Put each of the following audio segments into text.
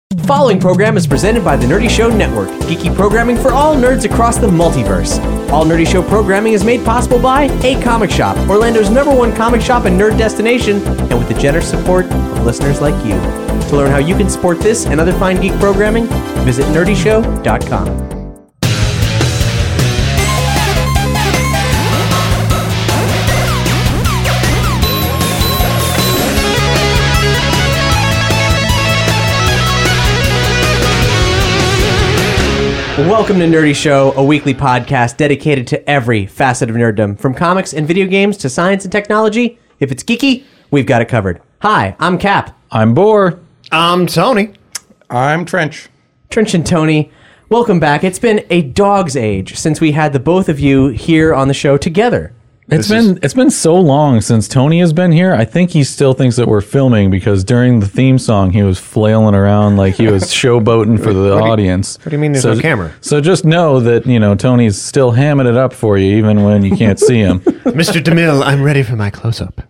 The following program is presented by the Nerdy Show Network, geeky programming for all nerds across the multiverse. All Nerdy Show programming is made possible by A Comic Shop, Orlando's #1 comic shop and nerd destination, and with the generous support of listeners like you. To learn how you can support this and other fine geek programming, visit nerdyshow.com. Welcome to Nerdy Show, a weekly podcast dedicated to every facet of nerddom, from comics and video games to science and technology. If it's geeky, we've got it covered. Hi, I'm Cap. I'm Boar. I'm Tony. I'm Trench. Trench and Tony, welcome back. It's been a dog's age since we had the both of you here on the show together. It's been so long since Tony has been here. I think he still thinks that we're filming because during the theme song he was flailing around like he was showboating for the audience. What do you mean there's no camera? So just know that, Tony's still hamming it up for you even when you can't see him. Mr. DeMille, I'm ready for my close-up.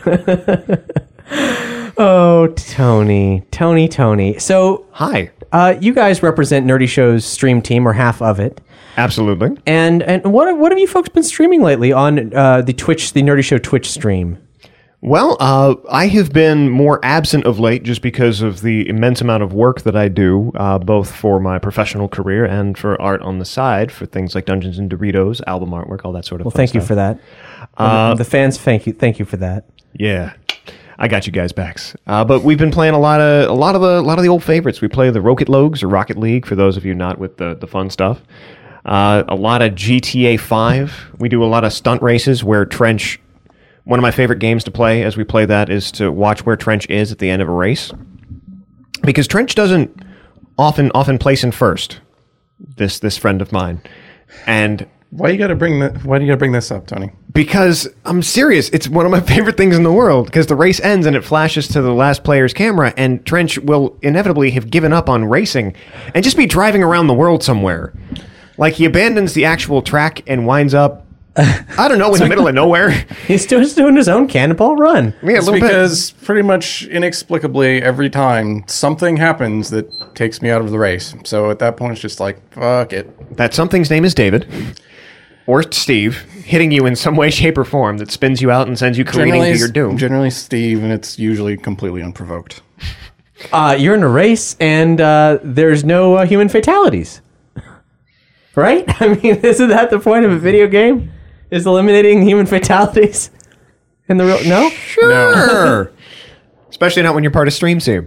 Oh, Tony. So, Hi. You guys represent Nerdy Show's stream team, or half of it. Absolutely. And what have you folks been streaming lately on the Nerdy Show Twitch stream? Well, I have been more absent of late just because of the immense amount of work that I do, both for my professional career and for art on the side, for things like Dungeons and Doritos, album artwork, all that sort of Well, fun thank stuff. you for that. The fans, thank you for that. Yeah. I got you guys backs. But we've been playing a lot of the old favorites. We play the Rocket Logs or Rocket League for those of you not with the fun stuff. A lot of GTA 5. We do a lot of stunt races where Trench, one of my favorite games to play as we play that is to watch where Trench is at the end of a race. Because Trench doesn't often place in first, this friend of mine. And Why do you got to bring this up, Tony? because I'm serious, it's one of my favorite things in the world, because the race ends and it flashes to the last player's camera, and Trench will inevitably have given up on racing and just be driving around the world somewhere. Like, he abandons the actual track and winds up, I don't know, in the middle of nowhere. He's just doing his own Cannonball Run. Yeah, a It's little bit. because pretty much inexplicably every time something happens that takes me out of the race. So at that point, it's just like, fuck it. That something's name is David. Or Steve, hitting you in some way, shape, or form that spins you out and sends you careening to your doom. Generally Steve, and it's usually completely unprovoked. You're in a race, and there's no human fatalities. Right? I mean, isn't that the point of a video game? Is eliminating human fatalities in the real... No? Sure. Especially not when you're part of Stream Team.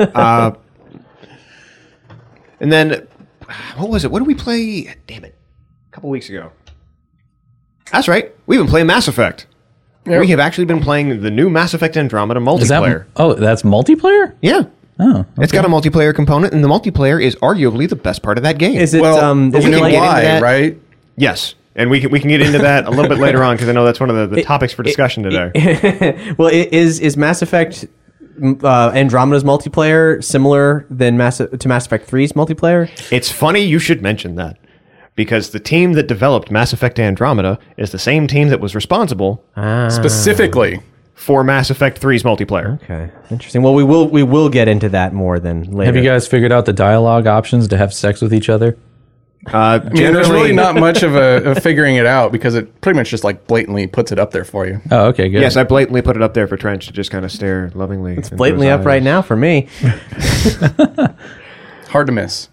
And then, what was it? What did we play? Damn it. A couple weeks ago. That's right. We've been playing Mass Effect. Yep. We have actually been playing the new Mass Effect Andromeda Is that, multiplayer. that's multiplayer? Yeah. Oh, It's got a multiplayer component, and the multiplayer is arguably the best part of that game. Is it... Well, is we it know like... why, right? Yes. And we can get into that a little bit later on, because I know that's one of the topics for discussion today. Well, is Mass Effect Andromeda's multiplayer similar to Mass Effect 3's multiplayer? It's funny you should mention that, because the team that developed Mass Effect Andromeda is the same team that was responsible Specifically. for Mass Effect 3's multiplayer. Okay, interesting. Well, we will get into that more than later. Have you guys figured out the dialogue options to have sex with each other? I mean, there's really not much of a figuring it out because it pretty much just like blatantly puts it up there for you. Oh, okay, good. Yes, I blatantly put it up there for Trench to just kind of stare lovingly. It's blatantly up right now for me. Hard to miss.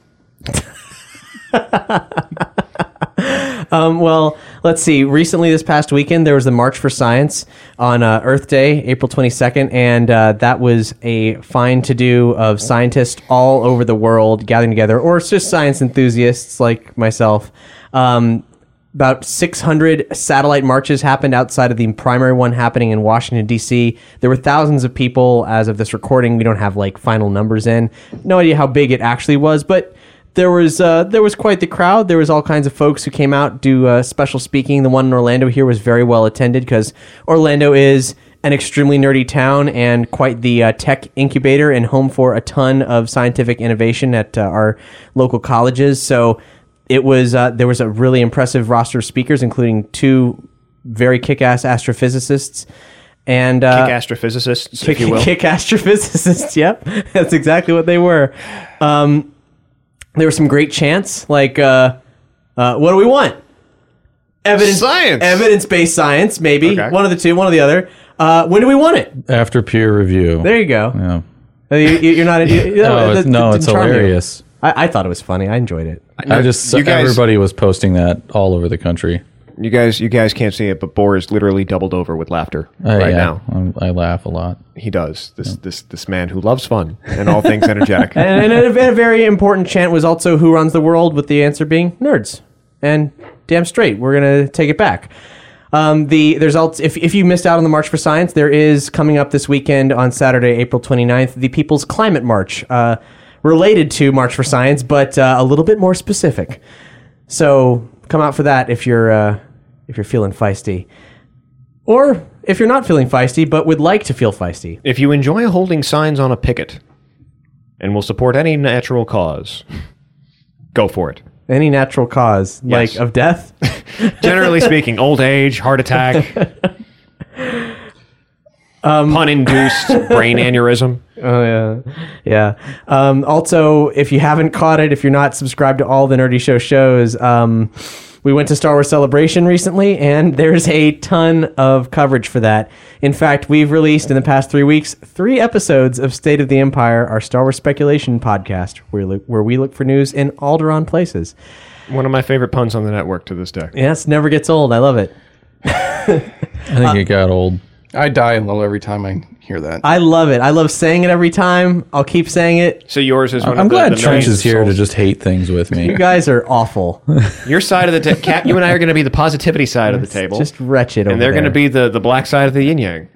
Well, let's see. Recently, this past weekend, there was the March for Science on Earth Day, April 22nd, and that was a fine to-do of scientists all over the world gathering together, or it's just science enthusiasts like myself. About 600 satellite marches happened outside of the primary one happening in Washington, D.C. There were thousands of people as of this recording. We don't have, final numbers in. No idea how big it actually was, but... There was quite the crowd. There was all kinds of folks who came out, do special speaking. The one in Orlando here was very well attended because Orlando is an extremely nerdy town and quite the tech incubator and home for a ton of scientific innovation at our local colleges. So it was there was a really impressive roster of speakers, including two very kick-ass astrophysicists. And Kick astrophysicists, if you will. Kick astrophysicists. Yep, that's exactly what they were. There were some great chants like, "What do we want? Science. Evidence-based science, maybe Okay. one of the two, one or the other. When do we want it? After peer review. There you go. Yeah. You're not. It's charm you. hilarious. I thought it was funny. I enjoyed it. Everybody was posting that all over the country. You guys can't see it, but Boar is literally doubled over with laughter now. I laugh a lot. He does. This man who loves fun and all things energetic. And a very important chant was also "Who runs the world?" with the answer being nerds. And damn straight, we're gonna take it back. There's also, if you missed out on the March for Science, there is coming up this weekend on Saturday, April 29th, the People's Climate March, related to March for Science, but a little bit more specific. So come out for that if you're feeling feisty, or if you're not feeling feisty but would like to feel feisty. If you enjoy holding signs on a picket and will support any natural cause, go for it. Any natural cause, Yes. like of death. Generally speaking, old age, heart attack, pun-induced brain aneurysm. Oh yeah. Also, if you haven't caught it, if you're not subscribed to all the Nerdy Show shows, we went to Star Wars Celebration recently, and there's a ton of coverage for that. In fact, we've released in the past 3 weeks 3 episodes of State of the Empire, our Star Wars speculation podcast, where we look for news in Alderaan places. One of my favorite puns on the network to this day. Yes, never gets old. I love it. I think it got old. I die a little every time I hear that. I love it. I love saying it every time. I'll keep saying it. So yours is one I'm of the... glad the Trench millions is of here to souls. just hate things with me. You guys are awful. Your side of the Cap, you and I are going to be the positivity side of the table. Just wretched over and they're there. going to be the black side of the yin yang.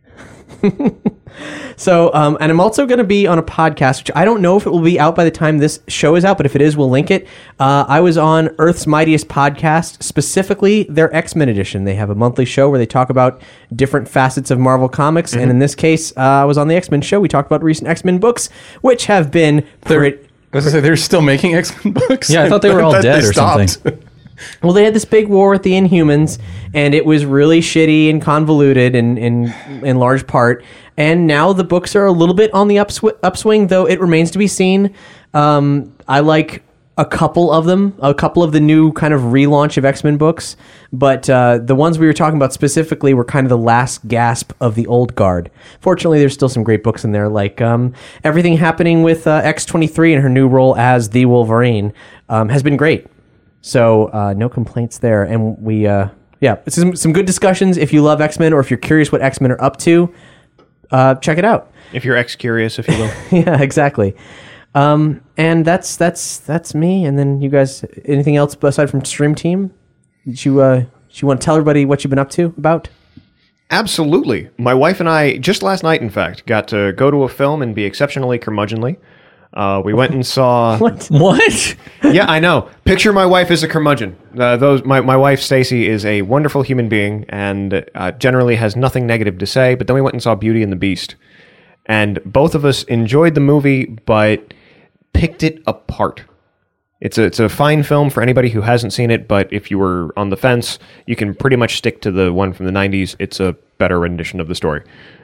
So, and I'm also going to be on a podcast, which I don't know if it will be out by the time this show is out, but if it is, we'll link it. I was on Earth's Mightiest Podcast, specifically their X-Men edition. They have a monthly show where they talk about different facets of Marvel Comics, and in this case, I was on the X-Men show. We talked about recent X-Men books, which have been... I was going to say, they're still making X-Men books? Yeah, I thought they were all That dead they or stopped. something. Well, they had this big war with the Inhumans, and it was really shitty and convoluted in large part. And now the books are a little bit on the upswing, though it remains to be seen. I like a couple of them, a couple of the new kind of relaunch of X-Men books, but the ones we were talking about specifically were kind of the last gasp of the old guard. Fortunately, there's still some great books in there, like everything happening with X-23 and her new role as the Wolverine has been great. So no complaints there. And we, it's some good discussions. If you love X-Men or if you're curious what X-Men are up to, check it out. If you're ex-curious, if you will. Yeah, exactly. And that's me. And then you guys, anything else aside from Stream Team? Did you want to tell everybody what you've been up to about? Absolutely. My wife and I, just last night, in fact, got to go to a film and be exceptionally curmudgeonly. We went and saw... What? Yeah, I know. Picture my wife as a curmudgeon. My wife, Stacy, is a wonderful human being and generally has nothing negative to say, but then we went and saw Beauty and the Beast. And both of us enjoyed the movie, but picked it apart. It's a fine film for anybody who hasn't seen it, but if you were on the fence, you can pretty much stick to the one from the 90s. It's a better rendition of the story.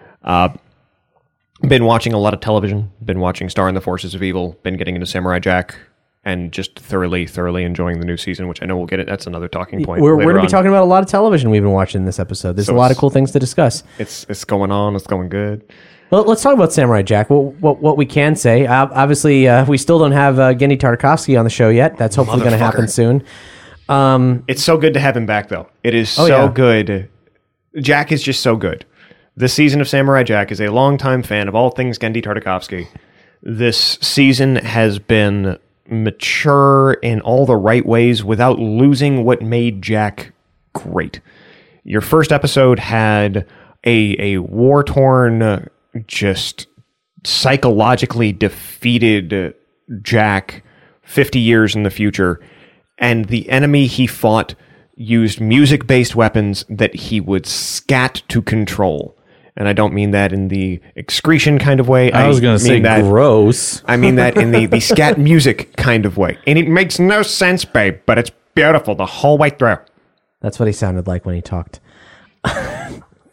Been watching a lot of television, been watching Star and the Forces of Evil, been getting into Samurai Jack, and just thoroughly enjoying the new season, which I know we'll get it. That's another talking point. We're later going to be on. talking about a lot of television we've been watching in this episode. There's So a lot of it's- cool things to discuss. It's going on. It's going good. Well, let's talk about Samurai Jack. What we can say, obviously, we still don't have Gendy Tartakovsky on the show yet. That's hopefully going to happen Motherfucker. soon. It's so good to have him back, though. It is yeah. good. Jack is just so good. This season of Samurai Jack is a longtime fan of all things Gendy Tartakovsky. This season has been mature in all the right ways without losing what made Jack great. Your first episode had a war-torn, just psychologically defeated Jack 50 years in the future, and the enemy he fought used music-based weapons that he would scat to control. And I don't mean that in the excretion kind of way. I was going to say mean that, gross. I mean that in the scat music kind of way. And it makes no sense, babe, but it's beautiful the whole way through. That's what he sounded like when he talked.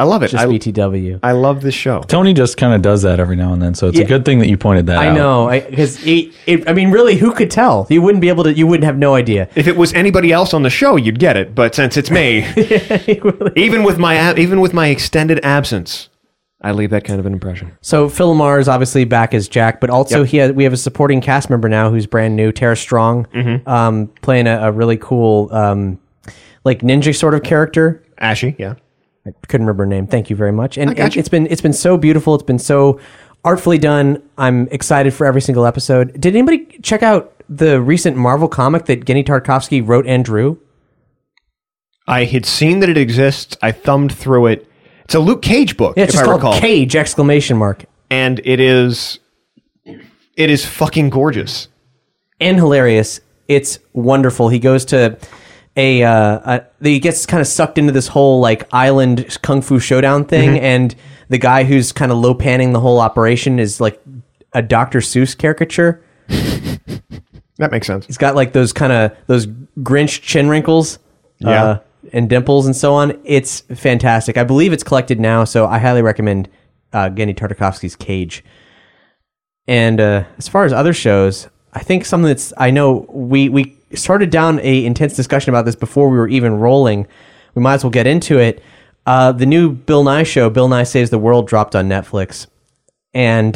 I love it. Just BTW. I love this show. Tony just kind of does that every now and then, so it's a good thing that you pointed that out. I know, because I mean, really, who could tell? You wouldn't be able to. You wouldn't have no idea. If it was anybody else on the show, you'd get it. But since it's me, even with my extended absence, I leave that kind of an impression. So Phil Lamar is obviously back as Jack, but also we have a supporting cast member now who's brand new, Tara Strong, playing a really cool like ninja sort of character. Ashy, yeah. I couldn't remember her name. Thank you very much. And it's been so beautiful. It's been so artfully done. I'm excited for every single episode. Did anybody check out the recent Marvel comic that Genny Tartakovsky wrote and drew? I had seen that it exists. I thumbed through it. It's a Luke Cage book, Yeah, it's if just I called recall. Cage! And it is fucking gorgeous. And hilarious. It's wonderful. He goes to he gets kind of sucked into this whole like island kung fu showdown thing, and the guy who's kind of low panning the whole operation is like a Dr. Seuss caricature. That makes sense. He's got like those Grinch chin wrinkles, and dimples and so on. It's fantastic. I believe it's collected now, so I highly recommend Genny Tartakovsky's Cage. And as far as other shows, I think something that's, I know we started down a intense discussion about this before we were even rolling. We might as well get into it. The new Bill Nye show, Bill Nye Saves the World, dropped on Netflix. And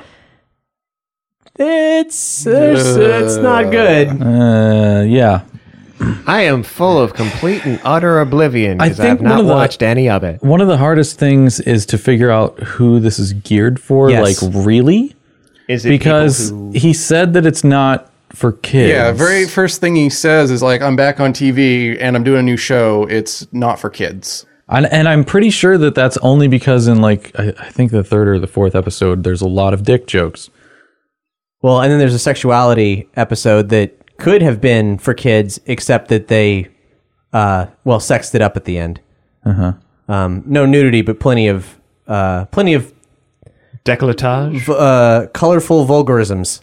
it's not good. Yeah. I am full of complete and utter oblivion because I think have not watched any of it. One of the hardest things is to figure out who this is geared for. Yes. Like, really? Is it Because he said that it's not for kids. Yeah, very first thing he says is like, I'm back on TV and I'm doing a new show. It's not for kids. And I'm pretty sure that that's only because in like, I think the third or the fourth episode, there's a lot of dick jokes. Well, and then there's a sexuality episode that could have been for kids, except that they, sexed it up at the end. No nudity, but plenty of Décolletage? colorful vulgarisms.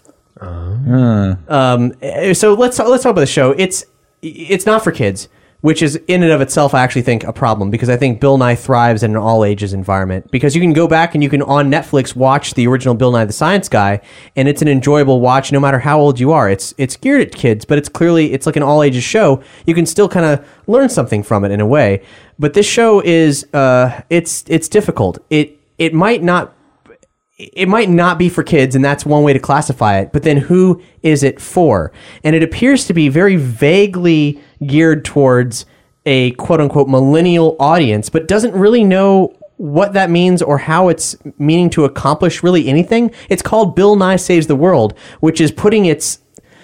So let's talk about the show. It's not for kids, which is in and of itself, I actually think, a problem, because I think Bill Nye thrives in an all ages environment, because you can go back and you can on Netflix watch the original Bill Nye the Science Guy, and it's an enjoyable watch no matter how old you are. It's geared at kids, but it's like an all ages show. You can still kind of learn something from it in a way. But this show is it's difficult. It might not be for kids, and that's one way to classify it. But then who is it for? And it appears to be very vaguely geared towards a quote-unquote millennial audience, but doesn't really know what that means or how it's meaning to accomplish really anything. It's called Bill Nye Saves the World, which is putting its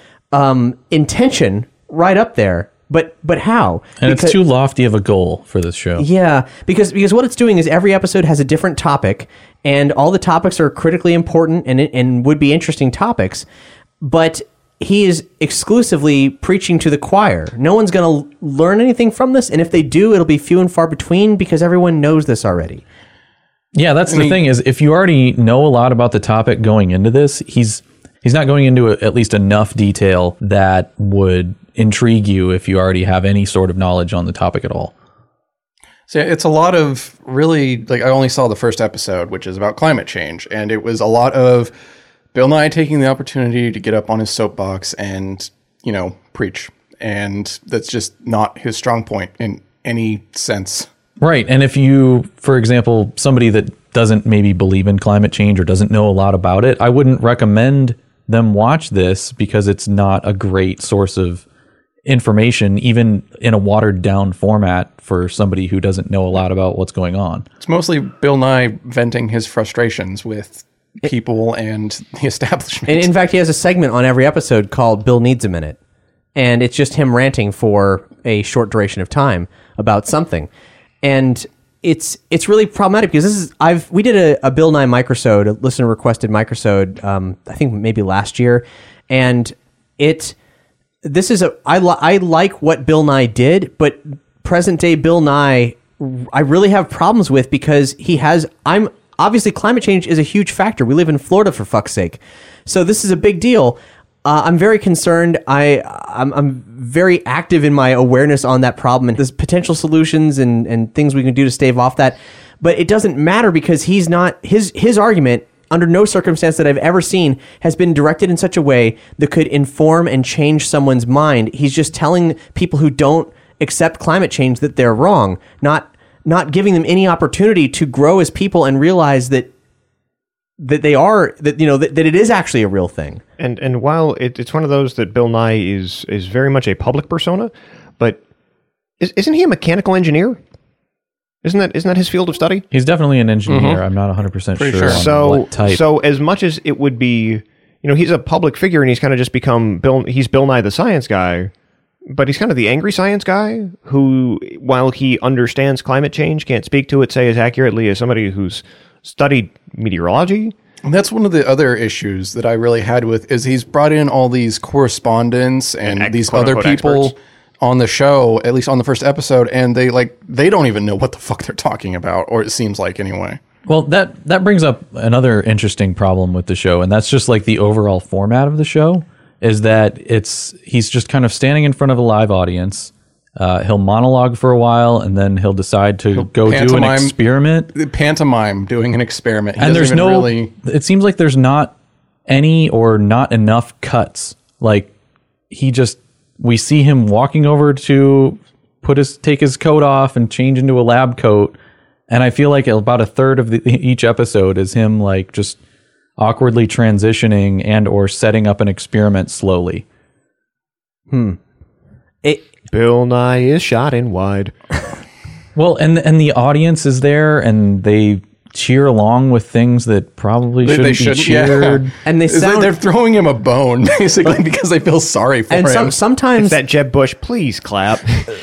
intention right up there. But how? And it's too lofty of a goal for this show. Yeah, because what it's doing is every episode has a different topic, and all the topics are critically important and would be interesting topics, but he is exclusively preaching to the choir. No one's going to learn anything from this, and if they do, it'll be few and far between because everyone knows this already. Yeah, that's the thing is, if you already know a lot about the topic going into this, he's not going into at least enough detail that would intrigue you if you already have any sort of knowledge on the topic at all. So it's a lot of really, like, I only saw the first episode, which is about climate change. And it was a lot of Bill Nye taking the opportunity to get up on his soapbox and, preach. And that's just not his strong point in any sense. Right. And if you, for example, somebody that doesn't maybe believe in climate change or doesn't know a lot about it, I wouldn't recommend them watch this because it's not a great source of information, even in a watered down format for somebody who doesn't know a lot about what's going on. It's mostly Bill Nye venting his frustrations with people and the establishment. And in fact, he has a segment on every episode called Bill Needs a Minute. And it's just him ranting for a short duration of time about something. And it's really problematic because we did a Bill Nye microsode, a listener requested microsode, I think maybe last year. And I like what Bill Nye did, but present day Bill Nye, I really have problems with because obviously climate change is a huge factor. We live in Florida, for fuck's sake. So this is a big deal. I'm very concerned. I'm very active in my awareness on that problem and there's potential solutions and things we can do to stave off that. but it doesn't matter because he's not his argument. Under no circumstance that I've ever seen has been directed in such a way that could inform and change someone's mind. He's just telling people who don't accept climate change that they're wrong, not giving them any opportunity to grow as people and realize that they are, that it is actually a real thing. And while it's one of those that Bill Nye is very much a public persona, but isn't he a mechanical engineer? Isn't that his field of study? He's definitely an engineer. I'm not 100% sure. So what type. So as much as it would be, he's a public figure and he's kind of just become he's Bill Nye the science guy, but he's kind of the angry science guy who, while he understands climate change, can't speak to it, say, as accurately as somebody who's studied meteorology. And that's one of the other issues that I really had with is he's brought in all these correspondents and these other people experts on the show, at least on the first episode, and they don't even know what the fuck they're talking about, or it seems like anyway. Well, that brings up another interesting problem with the show, and that's just like the overall format of the show is that he's just kind of standing in front of a live audience. He'll monologue for a while, and then he'll decide to go do an experiment. Pantomime doing an experiment. And there's it seems like there's not any or not enough cuts. Like we see him walking over to take his coat off and change into a lab coat. And I feel like about a third of each episode is him like just awkwardly transitioning and or setting up an experiment slowly. Bill Nye is shot in wide. Well, and the audience is there and they cheer along with things that probably shouldn't be cheered. Yeah. And they're throwing him a bone basically because they feel sorry for him. Sometimes it's that Jeb Bush, please clap.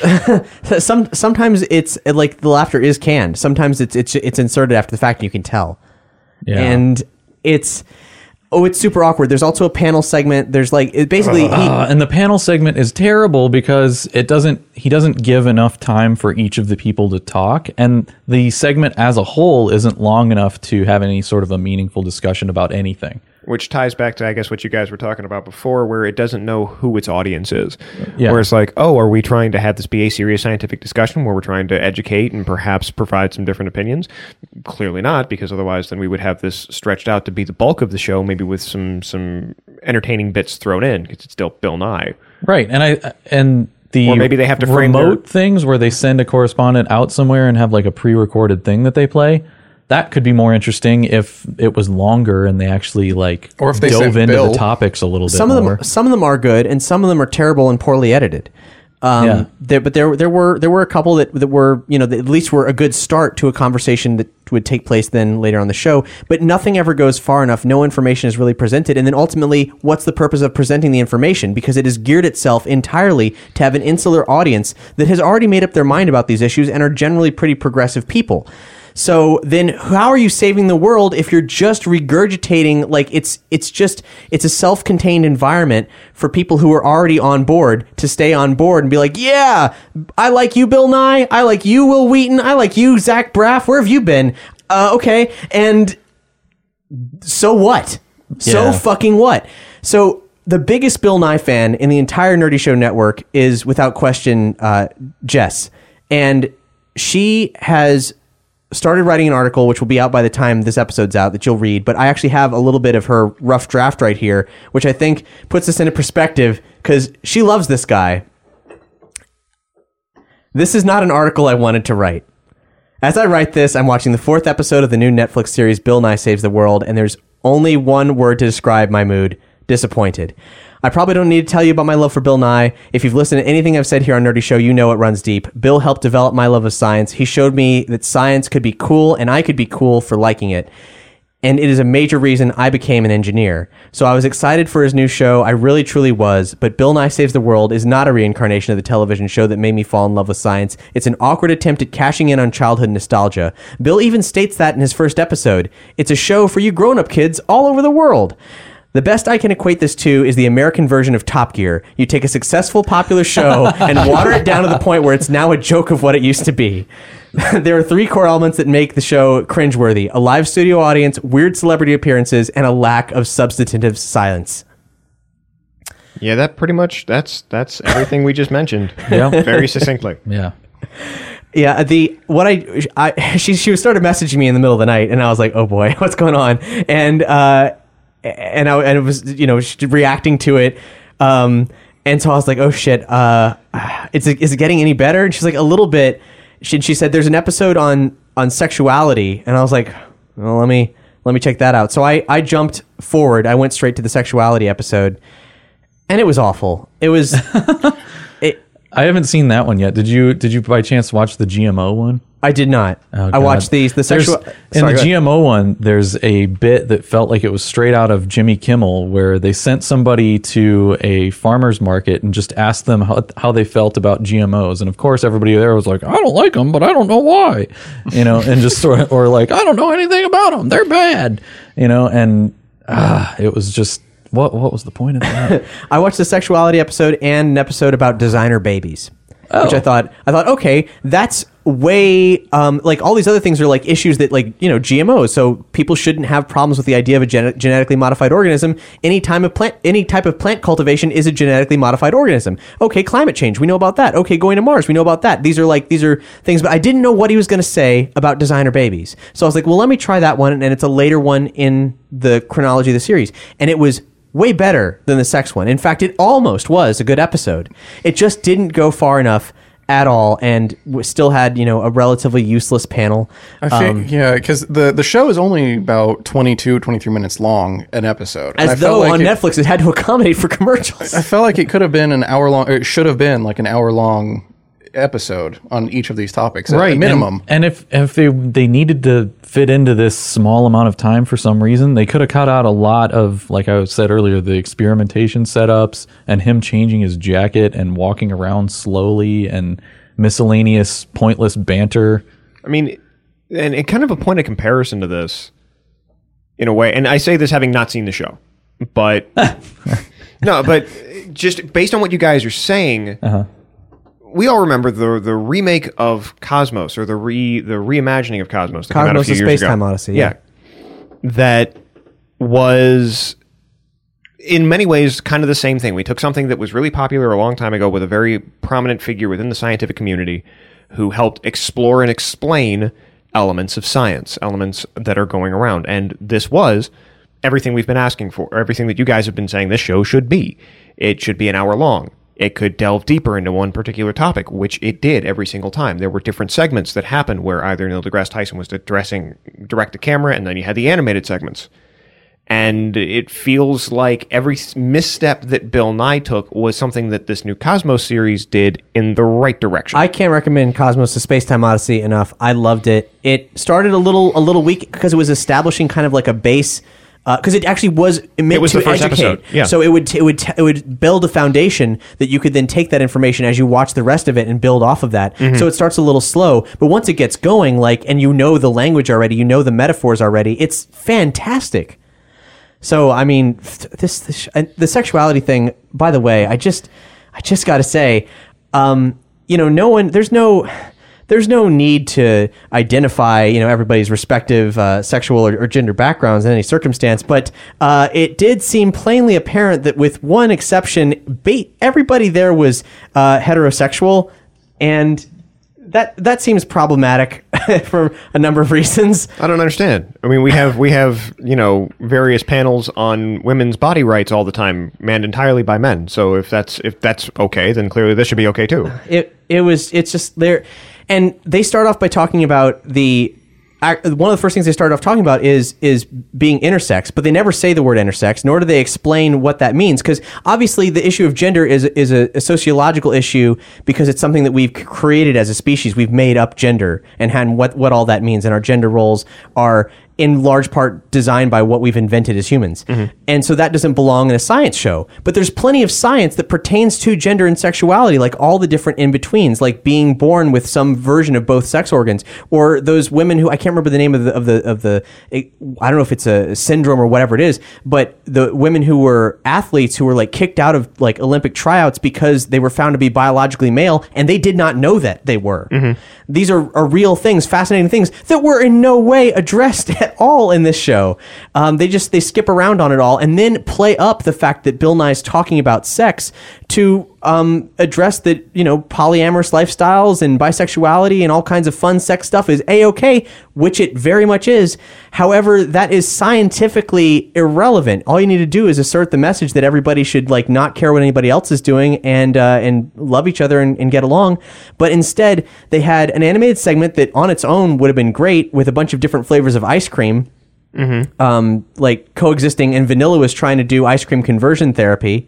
Sometimes it's like the laughter is canned. Sometimes it's inserted after the fact and you can tell. Yeah. And it's super awkward. There's also a panel segment. There's and the panel segment is terrible because he doesn't give enough time for each of the people to talk, and the segment as a whole isn't long enough to have any sort of a meaningful discussion about anything. Which ties back to, I guess, what you guys were talking about before, where it doesn't know who its audience is. Yeah. Where it's like, are we trying to have this be a serious scientific discussion where we're trying to educate and perhaps provide some different opinions? Clearly not, because otherwise then we would have this stretched out to be the bulk of the show, maybe with some entertaining bits thrown in, because it's still Bill Nye. Right, or maybe they have to frame remote things where they send a correspondent out somewhere and have like a pre-recorded thing that they play. That could be more interesting if it was longer and they actually or if they dove into the topics a little bit more. Some of them are good, and some of them are terrible and poorly edited. But there were a couple that were that at least were a good start to a conversation that would take place then later on the show. But nothing ever goes far enough. No information is really presented, and then ultimately, what's the purpose of presenting the information? Because it is geared itself entirely to have an insular audience that has already made up their mind about these issues and are generally pretty progressive people. So then how are you saving the world if you're just regurgitating, it's a self-contained environment for people who are already on board to stay on board and be like, yeah, I like you, Bill Nye. I like you, Will Wheaton. I like you, Zach Braff. Where have you been? Okay. And so what? So fucking what? So the biggest Bill Nye fan in the entire Nerdy Show network is without question, Jess. And she has started writing an article, which will be out by the time this episode's out, that you'll read. But I actually have a little bit of her rough draft right here, which I think puts this into perspective because she loves this guy. This is not an article I wanted to write. As I write this, I'm watching the 4th episode of the new Netflix series Bill Nye Saves the World, and there's only one word to describe my mood: disappointed. I probably don't need to tell you about my love for Bill Nye. If you've listened to anything I've said here on Nerdy Show, you know it runs deep. Bill helped develop my love of science. He showed me that science could be cool, and I could be cool for liking it. And it is a major reason I became an engineer. So I was excited for his new show. I really, truly was. But Bill Nye Saves the World is not a reincarnation of the television show that made me fall in love with science. It's an awkward attempt at cashing in on childhood nostalgia. Bill even states that in his first episode. It's a show for you grown-up kids all over the world. The best I can equate this to is the American version of Top Gear. You take a successful, popular show and water it down to the point where it's now a joke of what it used to be. There are 3 core elements that make the show cringeworthy: a live studio audience, weird celebrity appearances, and a lack of substantive silence. Yeah, that pretty much, that's everything we just mentioned. Yeah. Very succinctly. Yeah. Yeah, she started messaging me in the middle of the night, and I was like, "Oh boy, what's going on?" And it was, she reacting to it, and so I was like, "Oh shit, is it getting any better?" And she's like, "A little bit." She said, "There's an episode on sexuality," and I was like, "Well, let me check that out." So I jumped forward. I went straight to the sexuality episode, and it was awful. It was. I haven't seen that one yet. Did you by chance watch the GMO one? I did not. Oh, I watched the sexual. In the GMO one, there's a bit that felt like it was straight out of Jimmy Kimmel, where they sent somebody to a farmer's market and just asked them how they felt about GMOs, and of course everybody there was like, "I don't like them, but I don't know why," and just sort of, or like, "I don't know anything about them, they're bad," and it was just. What was the point of that? I watched the sexuality episode and an episode about designer babies, which I thought, okay, that's way, like all these other things are like issues that like, GMOs. So people shouldn't have problems with the idea of a genetically modified organism. Any type of plant cultivation is a genetically modified organism. Okay. Climate change. We know about that. Okay. Going to Mars. We know about that. These are things, but I didn't know what he was going to say about designer babies. So I was like, well, let me try that one. And it's a later one in the chronology of the series. And it was way better than the sex one. In fact, it almost was a good episode. It just didn't go far enough at all, and still had a relatively useless panel. I think, because the show is only about 23 minutes long an episode. As though on Netflix it had to accommodate for commercials. I felt like it could have been an hour long. Or it should have been like an hour long episode on each of these topics, right? At minimum. And if they needed to fit into this small amount of time for some reason, they could have cut out a lot of, like I said earlier, the experimentation setups and him changing his jacket and walking around slowly and miscellaneous pointless banter. I mean, and kind of a point of comparison to this, in a way, and I say this having not seen the show, but no, but just based on what you guys are saying. We all remember the remake of Cosmos, or the reimagining of Cosmos that came out a few years ago. Space Time Odyssey. Yeah. That was, in many ways, kind of the same thing. We took something that was really popular a long time ago with a very prominent figure within the scientific community who helped explore and explain elements of science, elements that are going around. And this was everything we've been asking for, everything that you guys have been saying this show should be. It should be an hour long. It could delve deeper into one particular topic, which it did every single time. There were different segments that happened where either Neil deGrasse Tyson was direct to camera, and then you had the animated segments. And it feels like every misstep that Bill Nye took was something that this new Cosmos series did in the right direction. I can't recommend Cosmos: The Space-Time Odyssey enough. I loved it. It started a little weak because it was establishing kind of like a base. Because it actually was meant to the first educate, episode. Yeah. So it would build a foundation that you could then take that information as you watch the rest of it and build off of that. So it starts a little slow, but once it gets going, and the language already, the metaphors already, it's fantastic. So I mean, the sexuality thing. By the way, I just got to say, there's no need to identify, everybody's respective sexual or gender backgrounds in any circumstance, but it did seem plainly apparent that with one exception, everybody there was heterosexual, and that seems problematic for a number of reasons. I don't understand. I mean, we have various panels on women's body rights all the time, manned entirely by men. So if that's okay, then clearly this should be okay too. It's just there. And they start off by talking about one of the first things they start off talking about is being intersex, but they never say the word intersex, nor do they explain what that means. Because obviously the issue of gender is a sociological issue, because it's something that we've created as a species. We've made up gender and what all that means, and our gender roles are in large part designed by what we've invented as humans. And so that doesn't belong in a science show. But there's plenty of science that pertains to gender and sexuality, like all the different in-betweens, like being born with some version of both sex organs, or those women who, I can't remember the name of the I don't know if it's a syndrome or whatever it is, but the women who were athletes who were like kicked out of like Olympic tryouts because they were found to be biologically male, and they did not know that they were. These are real things, fascinating things that were in no way addressed at all in this show. They skip around on it all and then play up the fact that Bill Nye's talking about sex to address that, polyamorous lifestyles and bisexuality and all kinds of fun sex stuff is A-okay, which it very much is. However, that is scientifically irrelevant. All you need to do is assert the message that everybody should like not care what anybody else is doing and love each other and get along. But instead, they had an animated segment that on its own would have been great with a bunch of different flavors of ice cream. Like coexisting, and Vanilla was trying to do ice cream conversion therapy,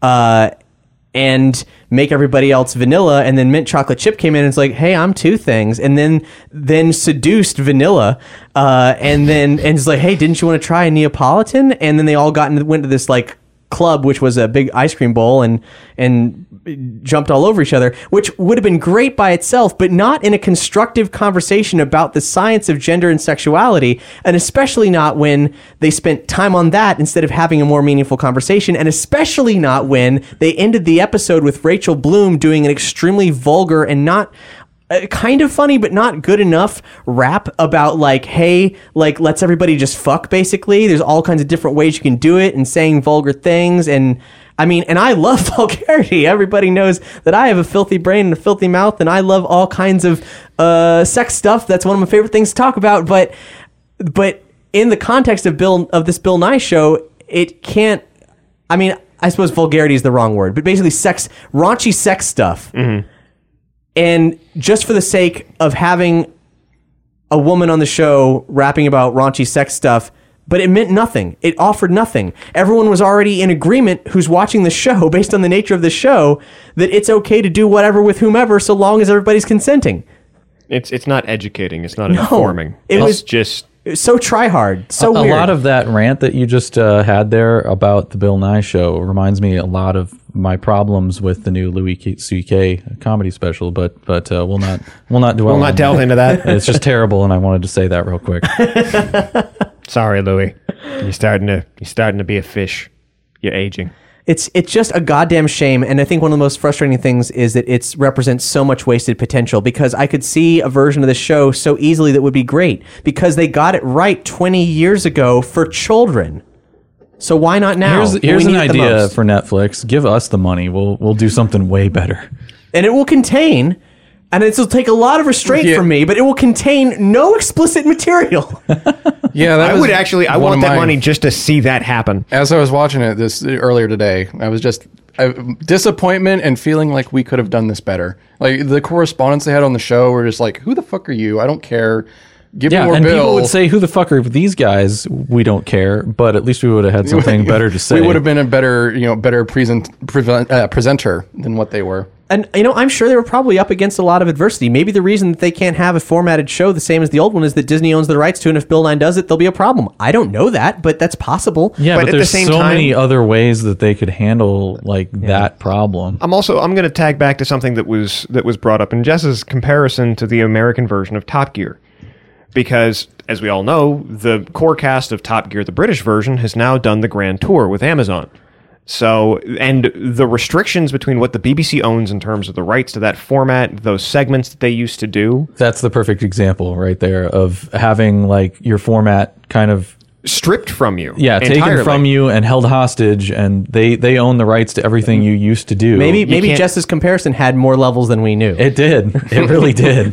and make everybody else vanilla, and then Mint Chocolate Chip came in and it's like, hey, I'm two things, and then seduced Vanilla, and it's like, hey, didn't you want to try a Neapolitan? And then they all went to this like club, which was a big ice cream bowl, and jumped all over each other, which would have been great by itself, but not in a constructive conversation about the science of gender and sexuality, and especially not when they spent time on that instead of having a more meaningful conversation, and especially not when they ended the episode with Rachel Bloom doing an extremely vulgar and not kind of funny but not good enough rap about like, hey, like, let's everybody just fuck, basically. There's all kinds of different ways you can do it, and saying vulgar things. And I mean, and I love vulgarity. Everybody knows that I have a filthy brain and a filthy mouth, and I love all kinds of sex stuff. That's one of my favorite things to talk about. But in the context of this Bill Nye show, it can't. I mean, I suppose vulgarity is the wrong word, but basically raunchy sex stuff. Mm-hmm. And just for the sake of having a woman on the show rapping about raunchy sex stuff, but it meant nothing. It offered nothing. Everyone was already in agreement who's watching the show, based on the nature of the show, that it's okay to do whatever with whomever so long as everybody's consenting. It's not educating. It's not informing. It was just so try hard. So a weird. lot of that rant that you just had there about the Bill Nye show reminds me a lot of my problems with the new Louis C.K. comedy special, but we'll not dwell. We'll not delve into that. It's just terrible, and I wanted to say that real quick. Sorry, Louis. You're starting to be a fish. You're aging. It's just a goddamn shame, and I think one of the most frustrating things is that it represents so much wasted potential, because I could see a version of the show so easily that would be great, because they got it right 20 years ago for children. So why not now? Here's an idea for Netflix. Give us the money. We'll do something way better. And it will contain, and it'll take a lot of restraint from me, but it will contain no explicit material. Yeah, I want that money just to see that happen. As I was watching it earlier today, I was just disappointment and feeling like we could have done this better. Like the correspondents they had on the show were just like, "Who the fuck are you? I don't care. Give me more and bill." People would say, "Who the fuck are these guys?" We don't care, but at least we would have had something better to say. We would have been a better presenter than what they were. And, I'm sure they were probably up against a lot of adversity. Maybe the reason that they can't have a formatted show the same as the old one is that Disney owns the rights to it, and if Bill Nye does it, there'll be a problem. I don't know that, but that's possible. Yeah, but there's so many other ways that they could handle that problem. I'm going to tag back to something that was brought up in Jess's comparison to the American version of Top Gear. Because, as we all know, the core cast of Top Gear, the British version, has now done the Grand Tour with Amazon. So, and the restrictions between what the BBC owns in terms of the rights to that format, those segments that they used to do. That's the perfect example right there of having your format kind of stripped from you. Yeah, entirely. Taken from you and held hostage, and they own the rights to everything you used to do. Maybe Jess's comparison had more levels than we knew. It did. It really did.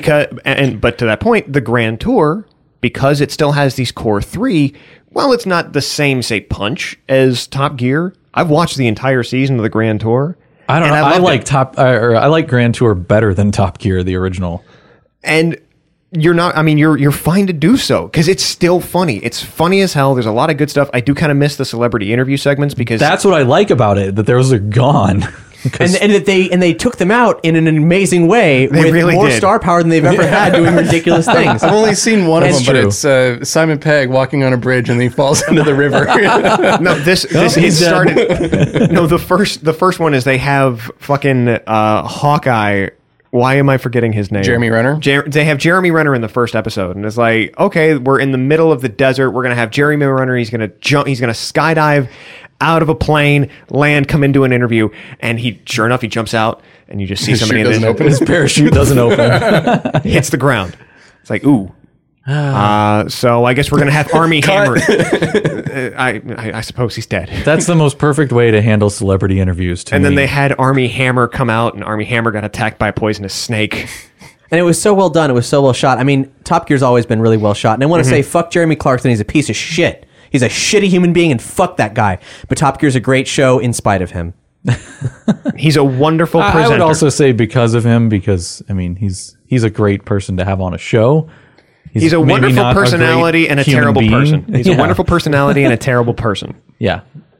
But to that point, the Grand Tour, because it still has these core three, well, it's not the same, say, punch as Top Gear. I've watched the entire season of the Grand Tour. I don't know. I like Grand Tour better than Top Gear, the original. And you're not. I mean, you're fine to do so because it's still funny. It's funny as hell. There's a lot of good stuff. I do kind of miss the celebrity interview segments because that's what I like about it. That those are gone. And that they took them out in an amazing way with really more star power than they've ever had doing ridiculous things. I've only seen one of them, true. but it's Simon Pegg walking on a bridge and then he falls into the river. No, it started. No, the first one is they have fucking Hawkeye. Why am I forgetting his name? Jeremy Renner? They have Jeremy Renner in the first episode, and it's like, okay, we're in the middle of the desert. We're gonna have Jeremy Renner. He's gonna jump. He's gonna skydive out of a plane, land, come into an interview, and sure enough, he jumps out, and you just see somebody. His parachute doesn't open. Hits the ground. It's like, ooh, So I guess we're gonna have Army Hammer. I suppose he's dead. That's the most perfect way to handle celebrity interviews. And then they had Army Hammer come out, and Army Hammer got attacked by a poisonous snake. And it was so well done. It was so well shot. I mean, Top Gear's always been really well shot. And I want to say, fuck Jeremy Clarkson. He's a piece of shit. He's a shitty human being, and fuck that guy. But Top Gear's a great show in spite of him. He's a wonderful presenter. I would also say because of him, because I mean he's a great person to have on a show. He's a maybe wonderful not personality and a human terrible being. person. He's a wonderful personality and a terrible person. Yeah.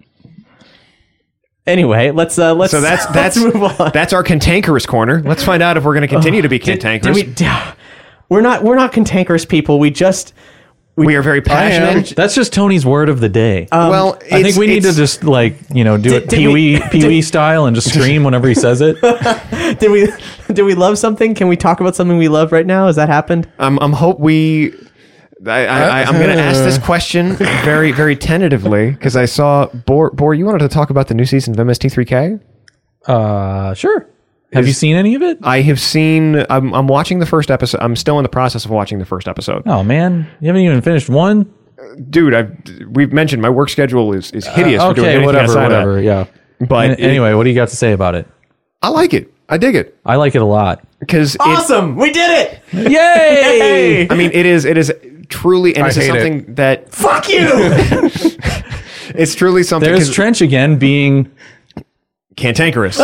Anyway, let's So let's move on. That's our cantankerous corner. Let's find out if we're going to continue to be cantankerous. We're not cantankerous people. We are very passionate. That's just Tony's word of the day. Well, I think we need to just do it Pee-wee style and just scream whenever he says it. Did we love something? Can we talk about something we love right now? Has that happened? I'm going to ask this question very, very tentatively because I saw Bor. You wanted to talk about the new season of MST3K? Sure. Have you seen any of it? I have seen. I'm watching the first episode. I'm still in the process of watching the first episode. Oh man, you haven't even finished one. Dude, we've mentioned my work schedule is hideous. for doing Okay, anything whatever. outside of that. Yeah. But anyway, what do you got to say about it? I like it. I dig it I like it a lot. because Awesome! We did it! Yay! I mean, it is truly, and this is hate something that Fuck you! it's truly something. There's 'cause Trench again being cantankerous.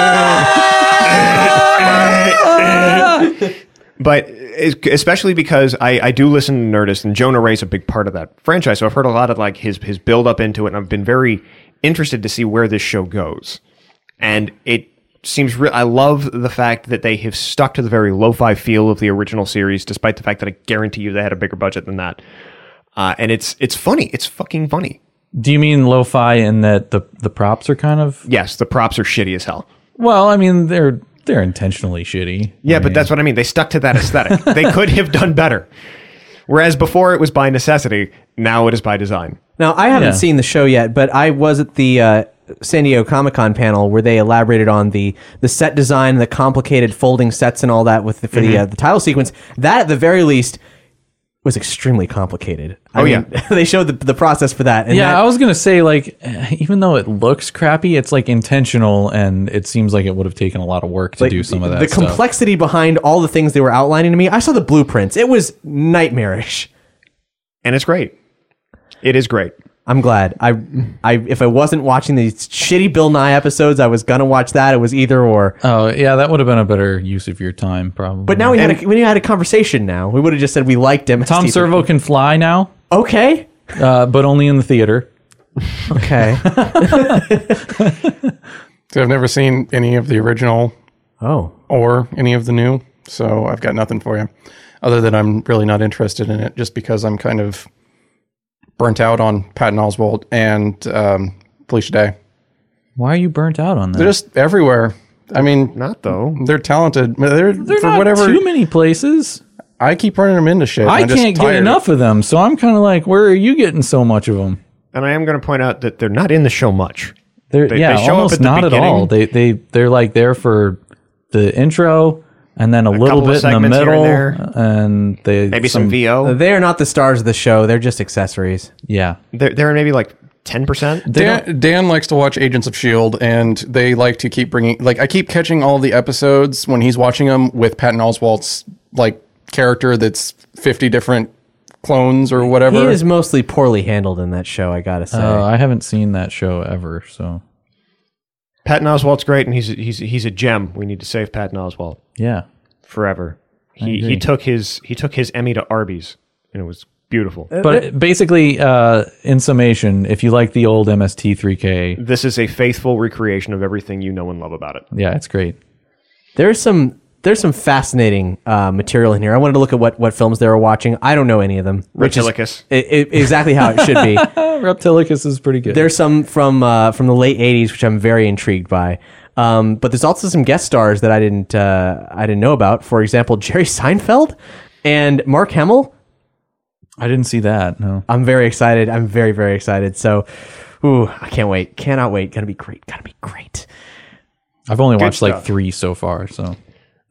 But especially because I do listen to Nerdist, and Jonah Ray's a big part of that franchise, so I've heard a lot of like his build up into it, and I've been very interested to see where this show goes. And it seems I love the fact that they have stuck to the very lo-fi feel of the original series, despite the fact that I guarantee you they had a bigger budget than that. And it's funny. It's fucking funny. Do you mean lo-fi in that the props are kind of? Yes, the props are shitty as hell. Well, I mean they're intentionally shitty. Yeah, but that's what I mean. They stuck to that aesthetic. They could have done better. Whereas before it was by necessity, now it is by design. Now, I haven't seen the show yet, but I was at the San Diego Comic-Con panel where they elaborated on the set design, the complicated folding sets and all that for the title sequence. That, at the very least, was extremely complicated. I mean, they showed the process for that. And I was going to say, like, even though it looks crappy, it's, like, intentional, and it seems like it would have taken a lot of work to do some of that stuff. The complexity behind all the things they were outlining to me, I saw the blueprints. It was nightmarish. And it's great. It is great. I'm glad. If I wasn't watching these shitty Bill Nye episodes, I was gonna watch that. It was either or. Oh yeah, that would have been a better use of your time, probably. But now we had a conversation. Now we would have just said we liked him. Tom Servo can fly now. Okay. But only in the theater. Okay. So I've never seen any of the original or any of the new, so I've got nothing for you. Other than I'm really not interested in it, just because I'm kind of burnt out on Patton Oswalt and Felicia Day. Why are you burnt out on that? They're just everywhere. I mean, not though. They're talented. They're for not whatever. Too many places. I keep running them into shit. I I'm just can't get tired. enough of them, so I'm kind of like, where are you getting so much of them? And I am going to point out that they're not in the show much. They show up almost at the not at all. beginning. They're like there for the intro and then a little couple of bit in the segments here and middle, there. and they Maybe some VO. They are not the stars of the show. They're just accessories. Yeah, They're maybe like 10%. Dan likes to watch Agents of S.H.I.E.L.D. and they like to keep bringing, like, I keep catching all the episodes when he's watching them with Patton Oswalt's, like, character that's 50 different clones or whatever. He is mostly poorly handled in that show, I gotta say. I haven't seen that show ever, so Patton Oswalt's great, and he's a gem. We need to save Patton Oswalt yeah. forever. agree. He took his Emmy to Arby's, and it was beautiful. But basically, in summation, if you like the old MST3K, This is a faithful recreation of everything you know and love about it. yeah, it's great. There's some fascinating material in here. I wanted to look at what films they were watching. I don't know any of them. Which is Reptilicus. exactly how it should be. Reptilicus is pretty good. There's some from the late '80s, which I'm very intrigued by. But there's also some guest stars that I didn't know about. For example, Jerry Seinfeld and Mark Hamill. I didn't see that. No, I'm very excited. I'm very, very excited. So, I can't wait. Cannot wait. Gonna be great. Gotta be great. I've only watched like stuff. 3 so far. So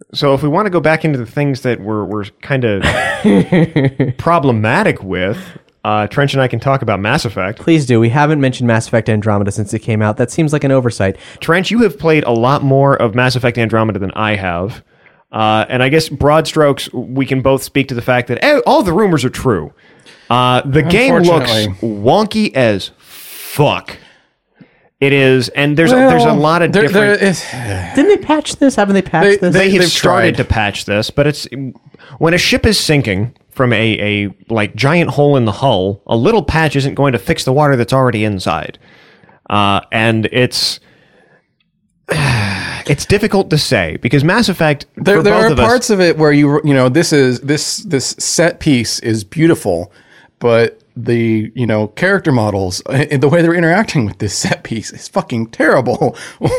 So if we want to go back into the things that we're kind of problematic with, Trench and I can talk about Mass Effect. Please do. We haven't mentioned Mass Effect Andromeda since it came out. That seems like an oversight. Trench, you have played a lot more of Mass Effect Andromeda than I have. And I guess broad strokes, we can both speak to the fact that all the rumors are true. The game looks wonky as fuck. It is, and there's a lot of different... Didn't they patch this? Haven't they patched this? They've started to patch this, but it's... When a ship is sinking from a like giant hole in the hull, a little patch isn't going to fix the water that's already inside. And it's difficult to say, because Mass Effect, there are parts of it where this set piece is beautiful, but the character models, the way they're interacting with this set piece is fucking terrible.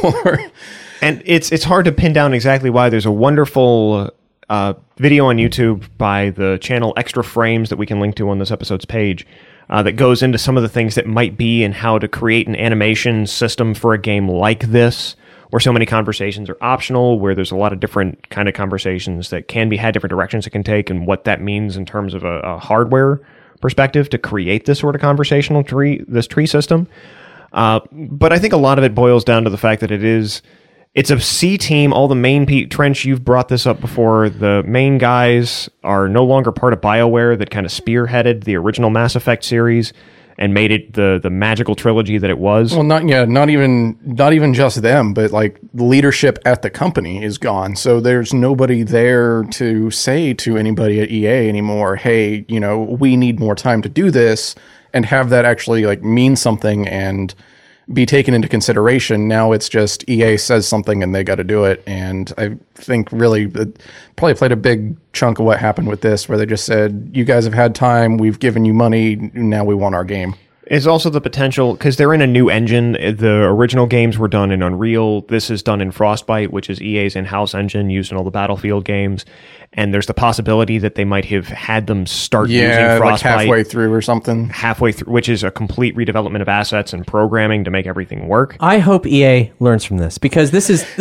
And it's hard to pin down exactly why. There's a wonderful video on YouTube by the channel Extra Frames that we can link to on this episode's page that goes into some of the things that might be and how to create an animation system for a game like this, where so many conversations are optional, where there's a lot of different kind of conversations that can be had, different directions it can take, and what that means in terms of a hardware perspective to create this sort of conversational tree system. But I think a lot of it boils down to the fact that it's a C team. All the main Trench, you've brought this up before. The main guys are no longer part of BioWare that kind of spearheaded the original Mass Effect series and made it the magical trilogy that it was. Well, not even just them, but like the leadership at the company is gone. So there's nobody there to say to anybody at EA anymore, hey, we need more time to do this, and have that actually like mean something and be taken into consideration. Now it's just EA says something and they got to do it. And I think really it probably played a big chunk of what happened with this, where they just said, you guys have had time, we've given you money, now we want our game. Is also the potential, because they're in a new engine. The original games were done in Unreal. This is done in Frostbite, which is EA's in-house engine used in all the Battlefield games. And there's the possibility that they might have had them start using Frostbite like halfway through or something. Halfway through, which is a complete redevelopment of assets and programming to make everything work. I hope EA learns from this, because this is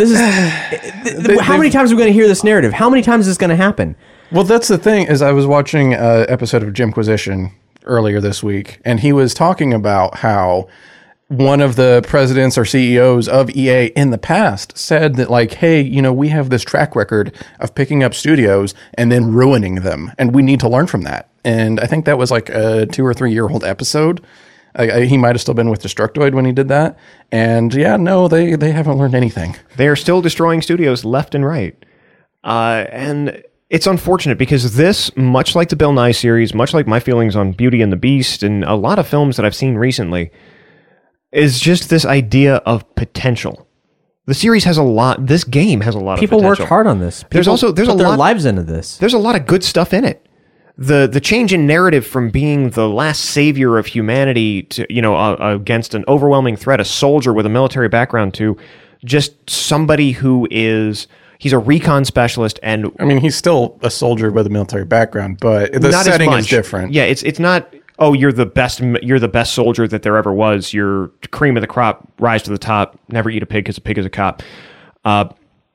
how many times are we going to hear this narrative? How many times is this going to happen? Well, that's the thing, is I was watching an episode of Jimquisition earlier this week, and he was talking about how one of the presidents or CEOs of EA in the past said that, like, hey, we have this track record of picking up studios and then ruining them, and we need to learn from that. And I think that was like a 2 or 3 year old episode. He might have still been with Destructoid when he did that. And yeah, no, they haven't learned anything. They are still destroying studios left and right. And it's unfortunate, because this, much like the Bill Nye series, much like my feelings on Beauty and the Beast, and a lot of films that I've seen recently, is just this idea of potential. The series has a lot. This game has a lot of potential. People worked hard on this. People there's put their lives into this. There's a lot of good stuff in it. The change in narrative from being the last savior of humanity to against an overwhelming threat, a soldier with a military background, to just somebody who is. He's a recon specialist, and I mean, he's still a soldier with a military background, but the setting is different. Yeah, it's not. Oh, you're the best soldier that there ever was. You're cream of the crop, rise to the top. Never eat a pig because a pig is a cop. Now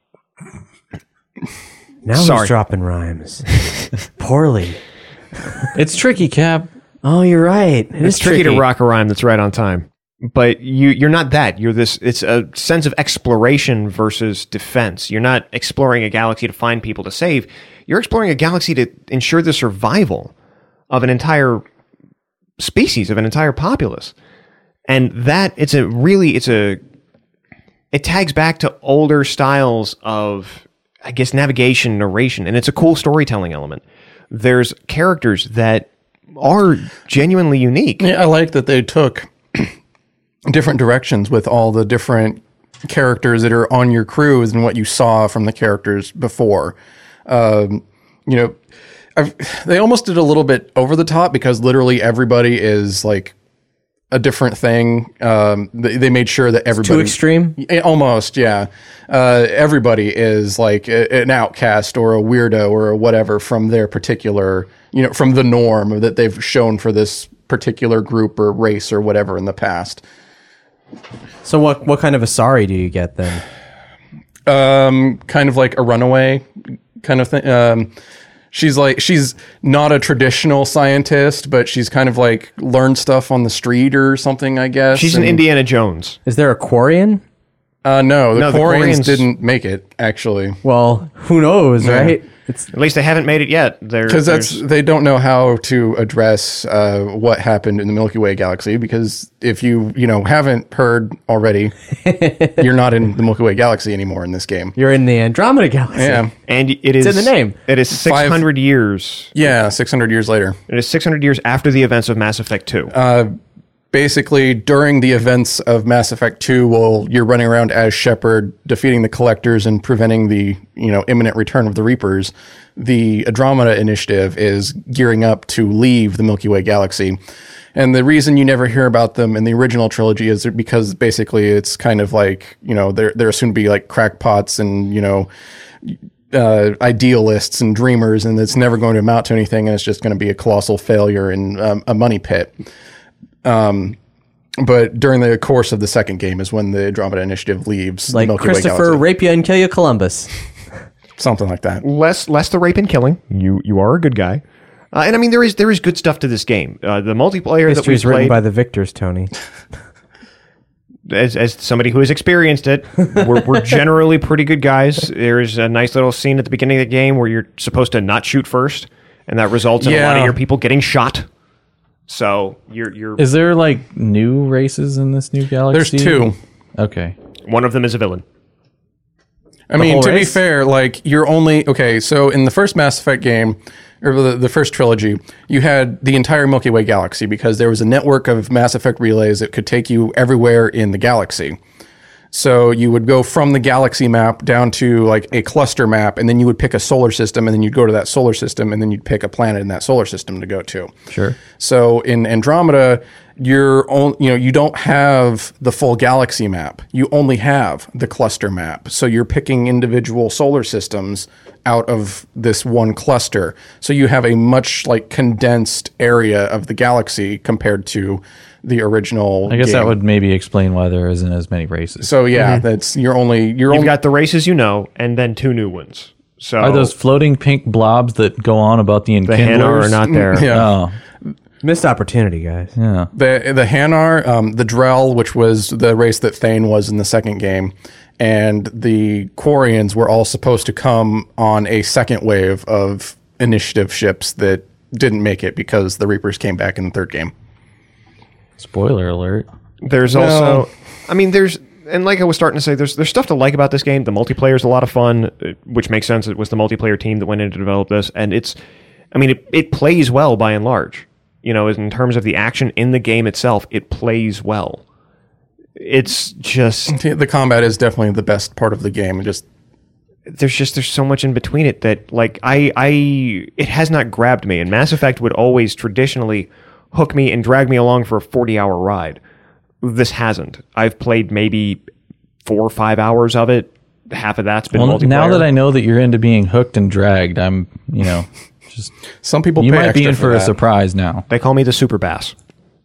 he's dropping rhymes poorly. It's tricky, Cap. Oh, you're right. It's tricky to rock a rhyme that's right on time. But you're not that. You're this. It's a sense of exploration versus defense. You're not exploring a galaxy to find people to save. You're exploring a galaxy to ensure the survival of an entire species, of an entire populace. And that it tags back to older styles of, I guess, navigation, narration, and it's a cool storytelling element. There's characters that are genuinely unique. Yeah, I like that they took different directions with all the different characters that are on your crews and what you saw from the characters before. They almost did a little bit over the top, because literally everybody is like a different thing. They made sure that everybody... Too extreme? Almost, yeah. Everybody is like an outcast or a weirdo or a whatever from their particular, from the norm that they've shown for this particular group or race or whatever in the past. So what kind of Asari do you get then? Kind of like a runaway kind of thing. She's not a traditional scientist, but she's kind of like learned stuff on the street or something, I guess. She's an Indiana Jones. Is there a Quarian? No, the the Quarians Quarians- didn't make it, actually. Well, who knows, right? It's At least they haven't made it yet. Because they don't know how to address what happened in the Milky Way galaxy. Because if you haven't heard already, you're not in the Milky Way galaxy anymore in this game. you're in the Andromeda Galaxy. Yeah, and it is in the name. It is 600 years. yeah, 600 years later. It is 600 years after the events of Mass Effect 2. Basically, during the events of Mass Effect 2, while you're running around as Shepard, defeating the Collectors and preventing the imminent return of the Reapers, the Andromeda Initiative is gearing up to leave the Milky Way galaxy. And the reason you never hear about them in the original trilogy is because basically it's kind of like they're assumed to be like crackpots and idealists and dreamers, and it's never going to amount to anything, and it's just going to be a colossal failure and a money pit. But during the course of the second game is when the Andromeda Initiative leaves Like the Milky Way Christopher galaxy. rape you and kill you, Columbus. Something like that. less the rape and killing. You are a good guy. And I mean, there is good stuff to this game. The multiplayer that we History's written played, by the victors, Tony. as somebody who has experienced it, we're generally pretty good guys. There's a nice little scene at the beginning of the game where you're supposed to not shoot first, and that results in a lot of Yeah. your people getting shot. So you're Is there like new races in this new galaxy? There's two. Okay. one of them is a villain. I mean, whole to be race? fair, like you're only okay. So in the first Mass Effect game, or the first trilogy, you had the entire Milky Way galaxy because there was a network of Mass Effect relays that could take you everywhere in the galaxy. So you would go from the galaxy map down to like a cluster map, and then you would pick a solar system, and then you'd go to that solar system, and then you'd pick a planet in that solar system to go to. Sure. So in Andromeda, you don't have the full galaxy map. You only have the cluster map. So you're picking individual solar systems out of this one cluster. So you have a much like condensed area of the galaxy compared to the original. I guess that game. would maybe explain why there isn't as many races. So yeah, that's you're only You've got the races and then two new ones. So Are those floating pink blobs that go on about the the enkindlers? Hanar are not there. yeah. Oh, Missed opportunity, guys. yeah. The Hanar, the Drell, which was the race that Thane was in the second game, and the Quarians were all supposed to come on a second wave of initiative ships that didn't make it because the Reapers came back in the third game. Spoiler alert. There's also, I mean, and like I was starting to say, there's stuff to like about this game. The multiplayer is a lot of fun, which makes sense. It was the multiplayer team that went in to develop this, and it plays well by and large. In terms of the action in the game itself, it plays well. It's just The combat is definitely the best part of the game. there's so much in between it that like it has not grabbed me. And Mass Effect would always traditionally hook me and drag me along for a 40-hour ride. This hasn't. I've played maybe 4 or 5 hours of it. Half of that's been Well, multiplayer. now that I know that you're into being hooked and dragged, I'm, just Some people you pay might be extra in for a that. surprise now. They call me the Super Bass.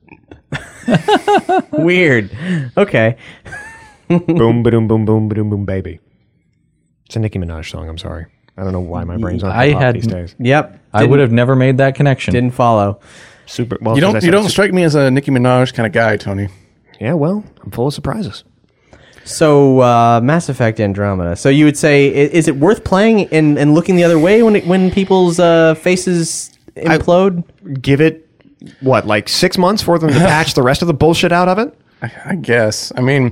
Weird. Okay. Boom, ba-doom, boom, boom, ba-doom, boom, baby. It's a Nicki Minaj song. I'm sorry. I don't know why my brain's on I hip-hop had- these days. Yep. I would have never made that connection. Didn't follow. Super. Well, You since I don't said super- strike me as a Nicki Minaj kind of guy, Tony. Yeah, well, I'm full of surprises. So, Mass Effect Andromeda. So you would say, is it worth playing and looking the other way when people's faces implode? Give it like 6 months for them to patch the rest of the bullshit out of it. I guess. I mean,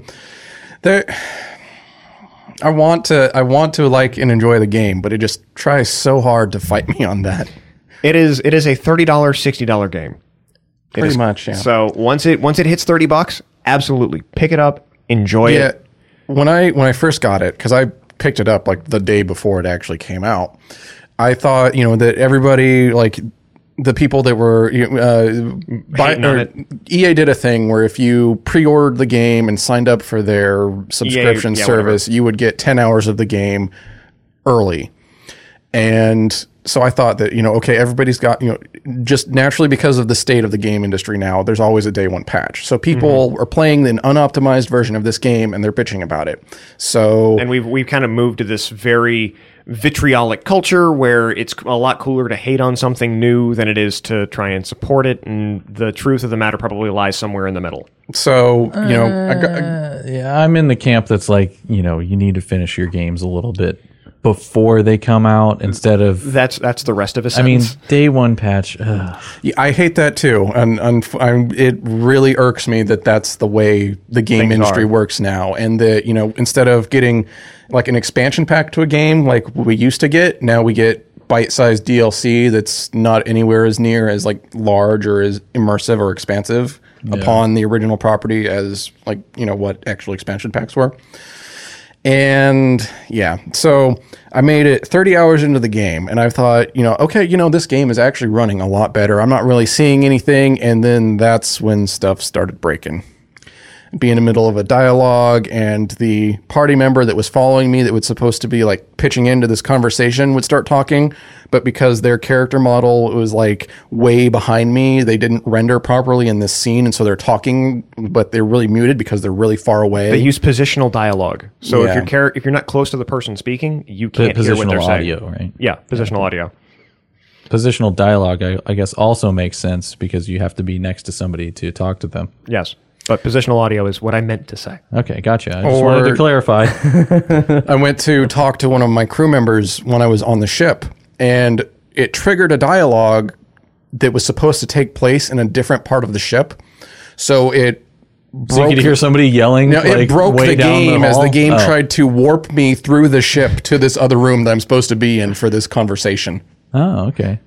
I want to like and enjoy the game, but it just tries so hard to fight me on that. It is a $30, $60 game. It Pretty is- much, yeah. So once it hits $30, absolutely pick it up, enjoy Yeah. it. When I first got it, because I picked it up like the day before it actually came out, I thought that everybody like the people that were Hating on it. EA did a thing where if you pre-ordered the game and signed up for their subscription yeah, service, you would get 10 hours of the game early. And so I thought that, okay, everybody's got, just naturally because of the state of the game industry now, there's always a day one patch. So people are playing an unoptimized version of this game and they're bitching about it. So, and we've kind of moved to this very vitriolic culture where it's a lot cooler to hate on something new than it is to try and support it. And the truth of the matter probably lies somewhere in the middle. So, Yeah, I'm in the camp that's like, you need to finish your games a little bit before they come out instead of... That's the rest of a I mean, sentence. day one patch. yeah, I hate that too. And it really irks me that that's the way the game industry works now. And that, instead of getting like an expansion pack to a game like we used to get, now we get bite-sized DLC that's not anywhere as near as like large or as immersive or expansive upon the original property as like, what actual expansion packs were. And yeah, so I made it 30 hours into the game and I thought, okay, this game is actually running a lot better. I'm not really seeing anything. And then that's when stuff started breaking. Be in the middle of a dialogue and the party member that was following me that was supposed to be like pitching into this conversation would start talking. But because their character model was like way behind me, they didn't render properly in this scene. And so they're talking, but they're really muted because they're really far away. They use positional dialogue. So Yeah. if you're not close to the person speaking, you can't hear what they're Positional saying. audio, right? Yeah, positional audio. Positional dialogue, I guess, also makes sense because you have to be next to somebody to talk to them. Yes. But positional audio is what I meant to say. Okay, gotcha. I just wanted to clarify. I went to talk to one of my crew members when I was on the ship, and it triggered a dialogue that was supposed to take place in a different part of the ship. So it So you could hear somebody yelling. No, like, it broke way the down game as hall? the game Oh. tried to warp me through the ship to this other room that I'm supposed to be in for this conversation. Oh, okay.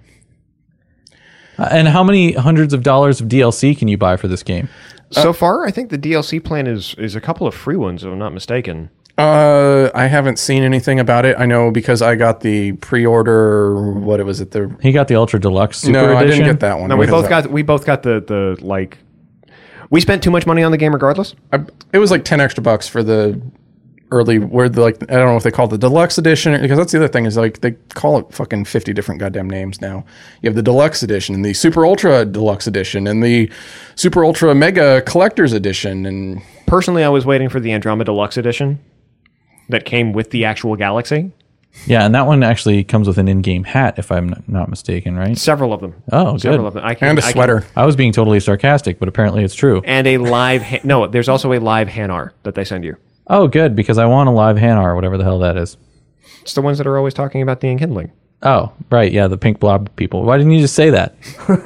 And how many hundreds of dollars of DLC can you buy for this game? So far, I think the DLC plan is a couple of free ones, if I'm not mistaken. I haven't seen anything about it. I know because I got the pre-order. What was it? He got the Ultra Deluxe Super No, Edition. I didn't get that one. No, we both got the like. We spent too much money on the game regardless. It was like $10 for the early. Where the like I don't know if they call it the deluxe edition, because that's the other thing is like they call it fucking 50 different goddamn names now. You have the deluxe edition and the super ultra deluxe edition and the super ultra mega collector's edition. And Personally, I was waiting for the Andromeda Deluxe edition that came with the actual Galaxy. Yeah, and that one actually comes with an in-game hat, if I'm not mistaken, right? Several of them. Oh, good. Several of them. and a sweater. I was being totally sarcastic, but apparently it's true. And a live. No, there's also a live Hanar that they send you. Oh, good, because I want a live Hanar, whatever the hell that is. It's the ones that are always talking about the enkindling. Oh, right, yeah, the pink blob people. Why didn't you just say that?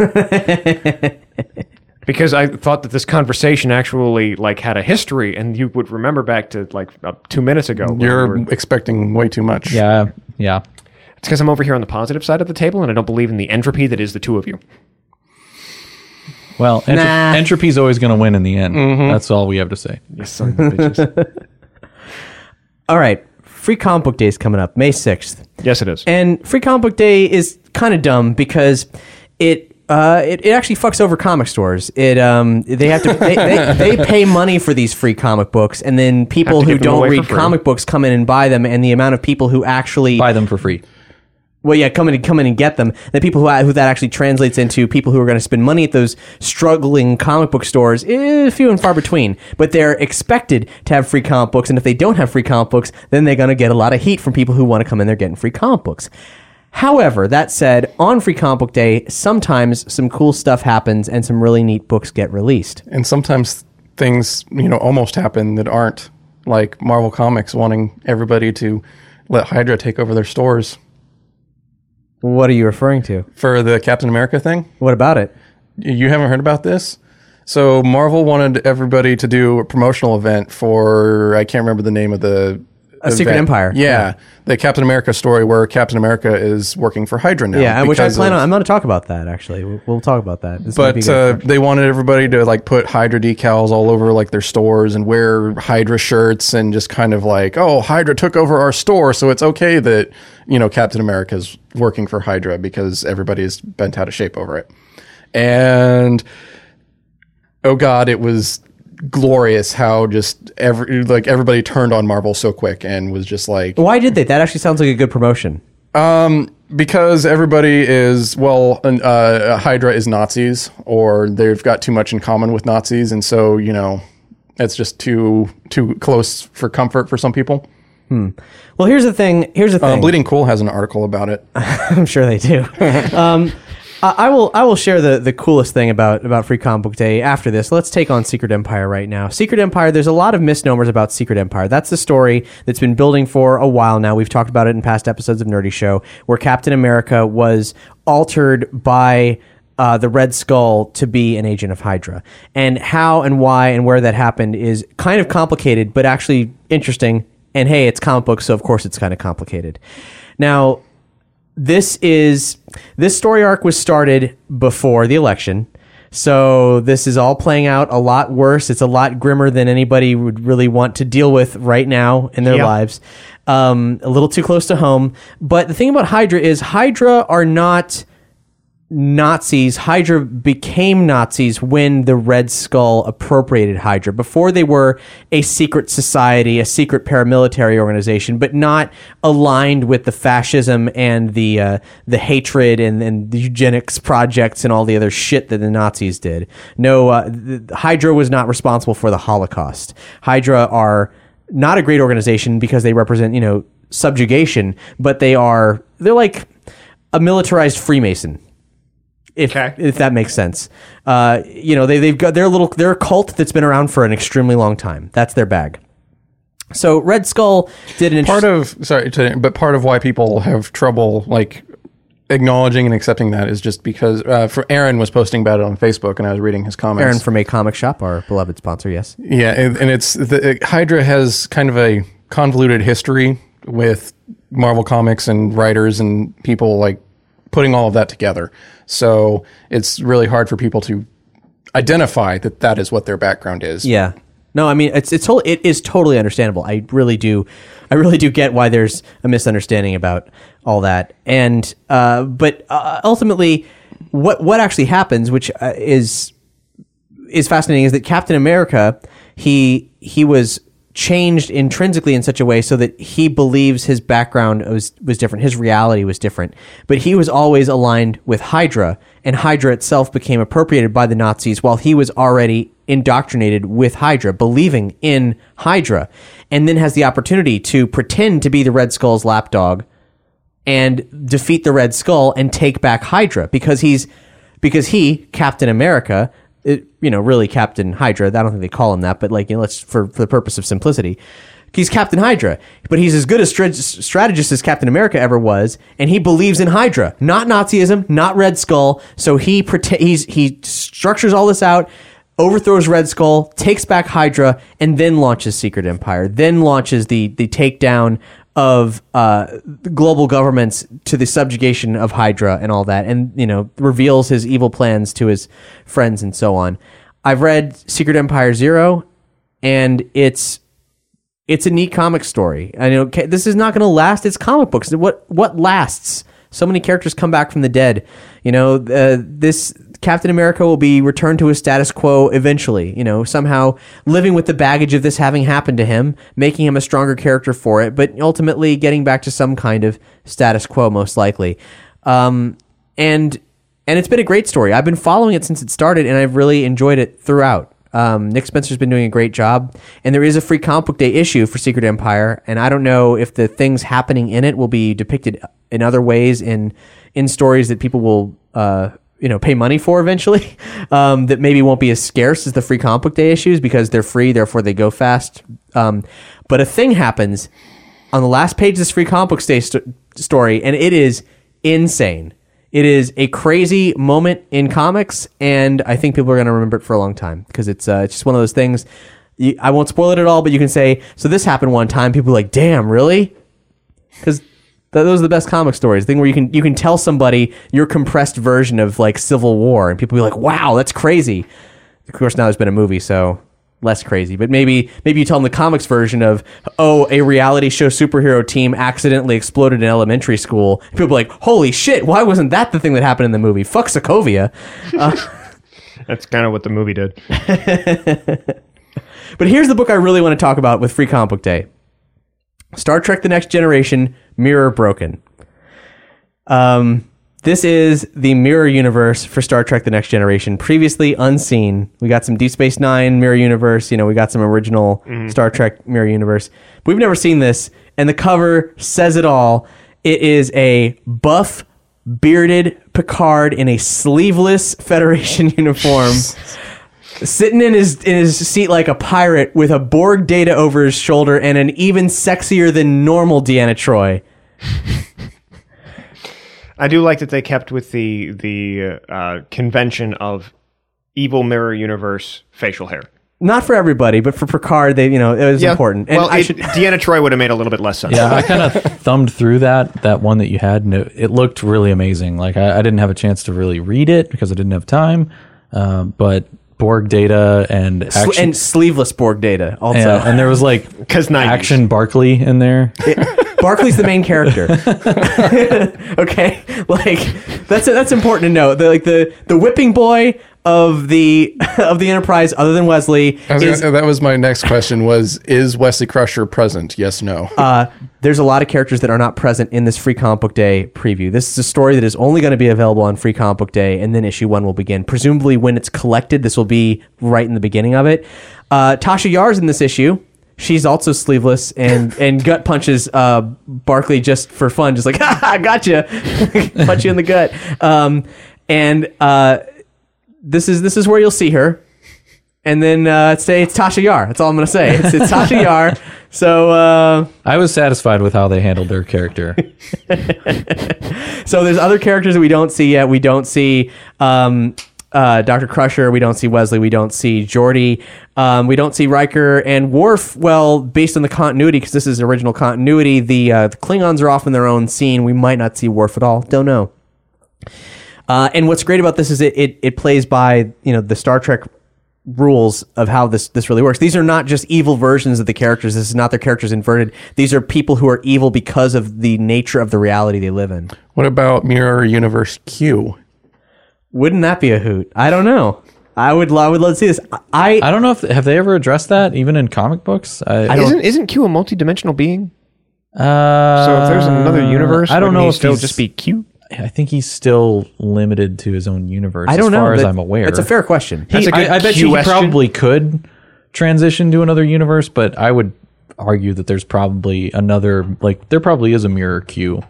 Because I thought that this conversation actually like had a history, and you would remember back to like 2 minutes ago. when You're we were- expecting way too much. Yeah. It's because I'm over here on the positive side of the table, and I don't believe in the entropy that is the two of you. Well, Nah. entropy's always going to win in the end. That's all we have to say. You son of bitches. All right. Free Comic Book Day is coming up, May 6th. Yes, it is. And Free Comic Book Day is kind of dumb because it actually fucks over comic stores. They have to they pay money for these free comic books, and then people Have to who give them don't away read for free. comic books come in and buy them, and the amount of people who actually Buy them for free. come in and get them. The people who that actually translates into people who are going to spend money at those struggling comic book stores is few and far between. But they're expected to have free comic books, and if they don't have free comic books, then they're going to get a lot of heat from people who want to come in there getting free comic books. However, that said, on Free Comic Book Day, sometimes some cool stuff happens and some really neat books get released. And sometimes things, almost happen that aren't, like Marvel Comics wanting everybody to let Hydra take over their stores What are you referring to? for the Captain America thing. What about it? You haven't heard about this? So Marvel wanted everybody to do a promotional event for, I can't remember the name of the A Secret event. Empire. Yeah, the Captain America story where Captain America is working for Hydra now. Yeah, which I because plan of- on. I'm going to talk about that, actually. We'll talk about that. This might be But good. they wanted everybody to like put Hydra decals all over like their stores and wear Hydra shirts and just kind of like, oh, Hydra took over our store, so it's okay that Captain America's working for Hydra because everybody's bent out of shape over it. And oh god, it was glorious how just everybody turned on Marvel so quick and was just like, Why did they? That actually sounds like a good promotion. Because everybody is, Hydra is Nazis, or they've got too much in common with Nazis, and so, it's just too close for comfort for some people. Well, here's the thing. Bleeding Cool has an article about it. I'm sure they do. I will share the coolest thing about Free Comic Book Day after this. Let's take on Secret Empire right now. Secret Empire, there's a lot of misnomers about Secret Empire. That's the story that's been building for a while now. We've talked about it in past episodes of Nerdy Show, where Captain America was altered by the Red Skull to be an agent of Hydra. And how and why and where that happened is kind of complicated, but actually interesting. And hey, it's comic books, so of course it's kind of complicated. Now, this story arc was started before the election, so this is all playing out a lot worse. It's a lot grimmer than anybody would really want to deal with right now in their lives. A little too close to home. But the thing about Hydra is Hydra are not Nazis. Hydra became Nazis when the Red Skull appropriated Hydra. Before, they were a secret society, a secret paramilitary organization, but not aligned with the fascism and the hatred and the eugenics projects and all the other shit that the Nazis did. No, Hydra was not responsible for the Holocaust. Hydra are not a great organization because they represent, subjugation, but they're like a militarized Freemason. If that makes sense. They've got they're a cult that's been around for an extremely long time. That's their bag. So Red Skull did an part of why people have trouble acknowledging and accepting that is just because Aaron was posting about it on Facebook, and I was reading his comments. Aaron from A Comic Shop, our beloved sponsor, yes. Yeah, and it's Hydra has kind of a convoluted history with Marvel Comics and writers and people putting all of that together. So it's really hard for people to identify that is what their background is. Yeah. No, I mean, it is totally understandable. I really do get why there's a misunderstanding about all that. And but ultimately, what actually happens, which is fascinating, is that Captain America, he was changed intrinsically in such a way so that he believes his background was different. His reality was different. But he was always aligned with Hydra, and Hydra itself became appropriated by the Nazis while he was already indoctrinated with Hydra, believing in Hydra, and then has the opportunity to pretend to be the Red Skull's lapdog and defeat the Red Skull and take back Hydra because he, Captain America, really Captain Hydra. I don't think they call him that, but let's for the purpose of simplicity, he's Captain Hydra. But he's as good a strategist as Captain America ever was, and he believes in Hydra, not Nazism, not Red Skull. So he structures all this out, overthrows Red Skull, takes back Hydra, and then launches Secret Empire. Then launches the takedown of global governments to the subjugation of Hydra and all that, and reveals his evil plans to his friends and so on. I've read Secret Empire 0, and it's a neat comic story. I know this is not going to last. It's comic books. What lasts? So many characters come back from the dead. This Captain America will be returned to his status quo eventually, somehow living with the baggage of this having happened to him, making him a stronger character for it, but ultimately getting back to some kind of status quo, most likely. And it's been a great story. I've been following it since it started, and I've really enjoyed it throughout. Nick Spencer's been doing a great job, and there is a Free Comic Book Day issue for Secret Empire, and I don't know if the things happening in it will be depicted in other ways in stories that people will pay money for eventually, that maybe won't be as scarce as the Free Comic Book Day issues because they're free, therefore they go fast. But a thing happens on the last page of this Free Comic Book Day story, and it is insane. It is a crazy moment in comics, and I think people are going to remember it for a long time because it's just one of those things. I won't spoil it at all, but you can say, so this happened one time. People are like, damn, really? Because those are the best comic stories. The thing where you can tell somebody your compressed version of Civil War, and people be like, wow, that's crazy. Of course, now there's been a movie, so less crazy. But maybe you tell them the comics version of, a reality show superhero team accidentally exploded in elementary school. People be like, holy shit, why wasn't that the thing that happened in the movie? Fuck Sokovia. That's kind of what the movie did. But here's the book I really want to talk about with Free Comic Book Day. Star Trek The Next Generation, Mirror Broken. This is the mirror universe for Star Trek: The Next Generation. Previously unseen. We got some Deep Space Nine mirror universe. You know, we got some original Star Trek mirror universe. We've never seen this, and the cover says it all. It is a buff, bearded Picard in a sleeveless Federation uniform, sitting in his seat like a pirate with a Borg data over his shoulder and an even sexier than normal Deanna Troi. I do like that they kept with the convention of evil mirror universe facial hair. Not for everybody, but for Picard, it was important. And Well, Deanna Troi would have made a little bit less sense. Yeah, I kind of thumbed through that one that you had, and it looked really amazing. Like I didn't have a chance to really read it because I didn't have time, but Borg data and action, and sleeveless Borg data also. yeah, and there was like 'Cause 90s. Action Barkley in there. Barclay's the main character. Okay, like that's important to know. The whipping boy of the Enterprise, other than Wesley, That was my next question: is Wesley Crusher present? Yes, no. there's a lot of characters that are not present in this Free Comic Book Day preview. This is a story that is only going to be available on Free Comic Book Day, and then issue 1 will begin. Presumably, when it's collected, this will be right in the beginning of it. Tasha Yar's in this issue. She's also sleeveless and gut punches Barkley just for fun, just like, ha, I gotcha, punch you in the gut. This is where you'll see her. And then say it's Tasha Yar. That's all I'm going to say. It's Tasha Yar. So I was satisfied with how they handled their character. so there's other characters that we don't see yet. We don't see Dr. Crusher. We don't see Wesley. We don't see Geordi. We don't see Riker and Worf. Well, based on the continuity, because this is original continuity, the Klingons are off in their own scene. We might not see Worf at all. Don't know. And what's great about this is it plays by the Star Trek rules of how this really works. These are not just evil versions of the characters. This is not their characters inverted. These are people who are evil because of the nature of the reality they live in. What about Mirror Universe Q? Wouldn't that be a hoot? I don't know. I would love to see this. I don't know if have they ever addressed that even in comic books. Isn't Q a multidimensional being? So So if there's another universe, I don't wouldn't know he if still he's- just be Q. I think he's still limited to his own universe. I don't know. as far as That- I'm aware. It's a fair question. That's a good I bet you he question. probably could transition to another universe, but I would argue that there's probably another, there probably is a Mirror Q.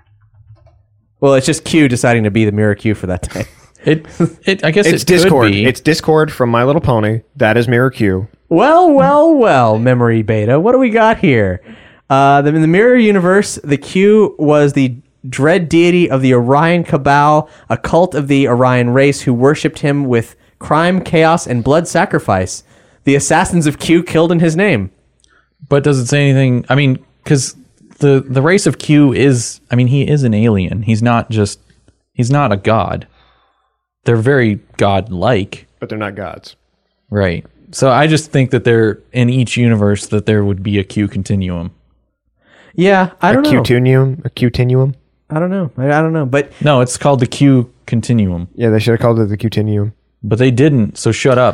Well, it's just Q deciding to be the Mirror Q for that day. I guess It's it Discord. Could be. It's Discord from My Little Pony. That is Mirror Q. Well, Memory Beta. What do we got here? In the Mirror Universe, the Q was the dread deity of the Orion Cabal, a cult of the Orion race who worshipped him with crime, chaos, and blood sacrifice. The assassins of Q killed in his name. But does it say anything? I mean, because the race of Q is, he is an alien. He's not a god. They're very god-like. But they're not gods. Right. So I just think that in each universe that there would be a Q continuum. Yeah, I don't know. A Q-tinuum? I don't know. I don't know. But No, it's called the Q continuum. Yeah, they should have called it the Q-tinuum. But they didn't, so shut up.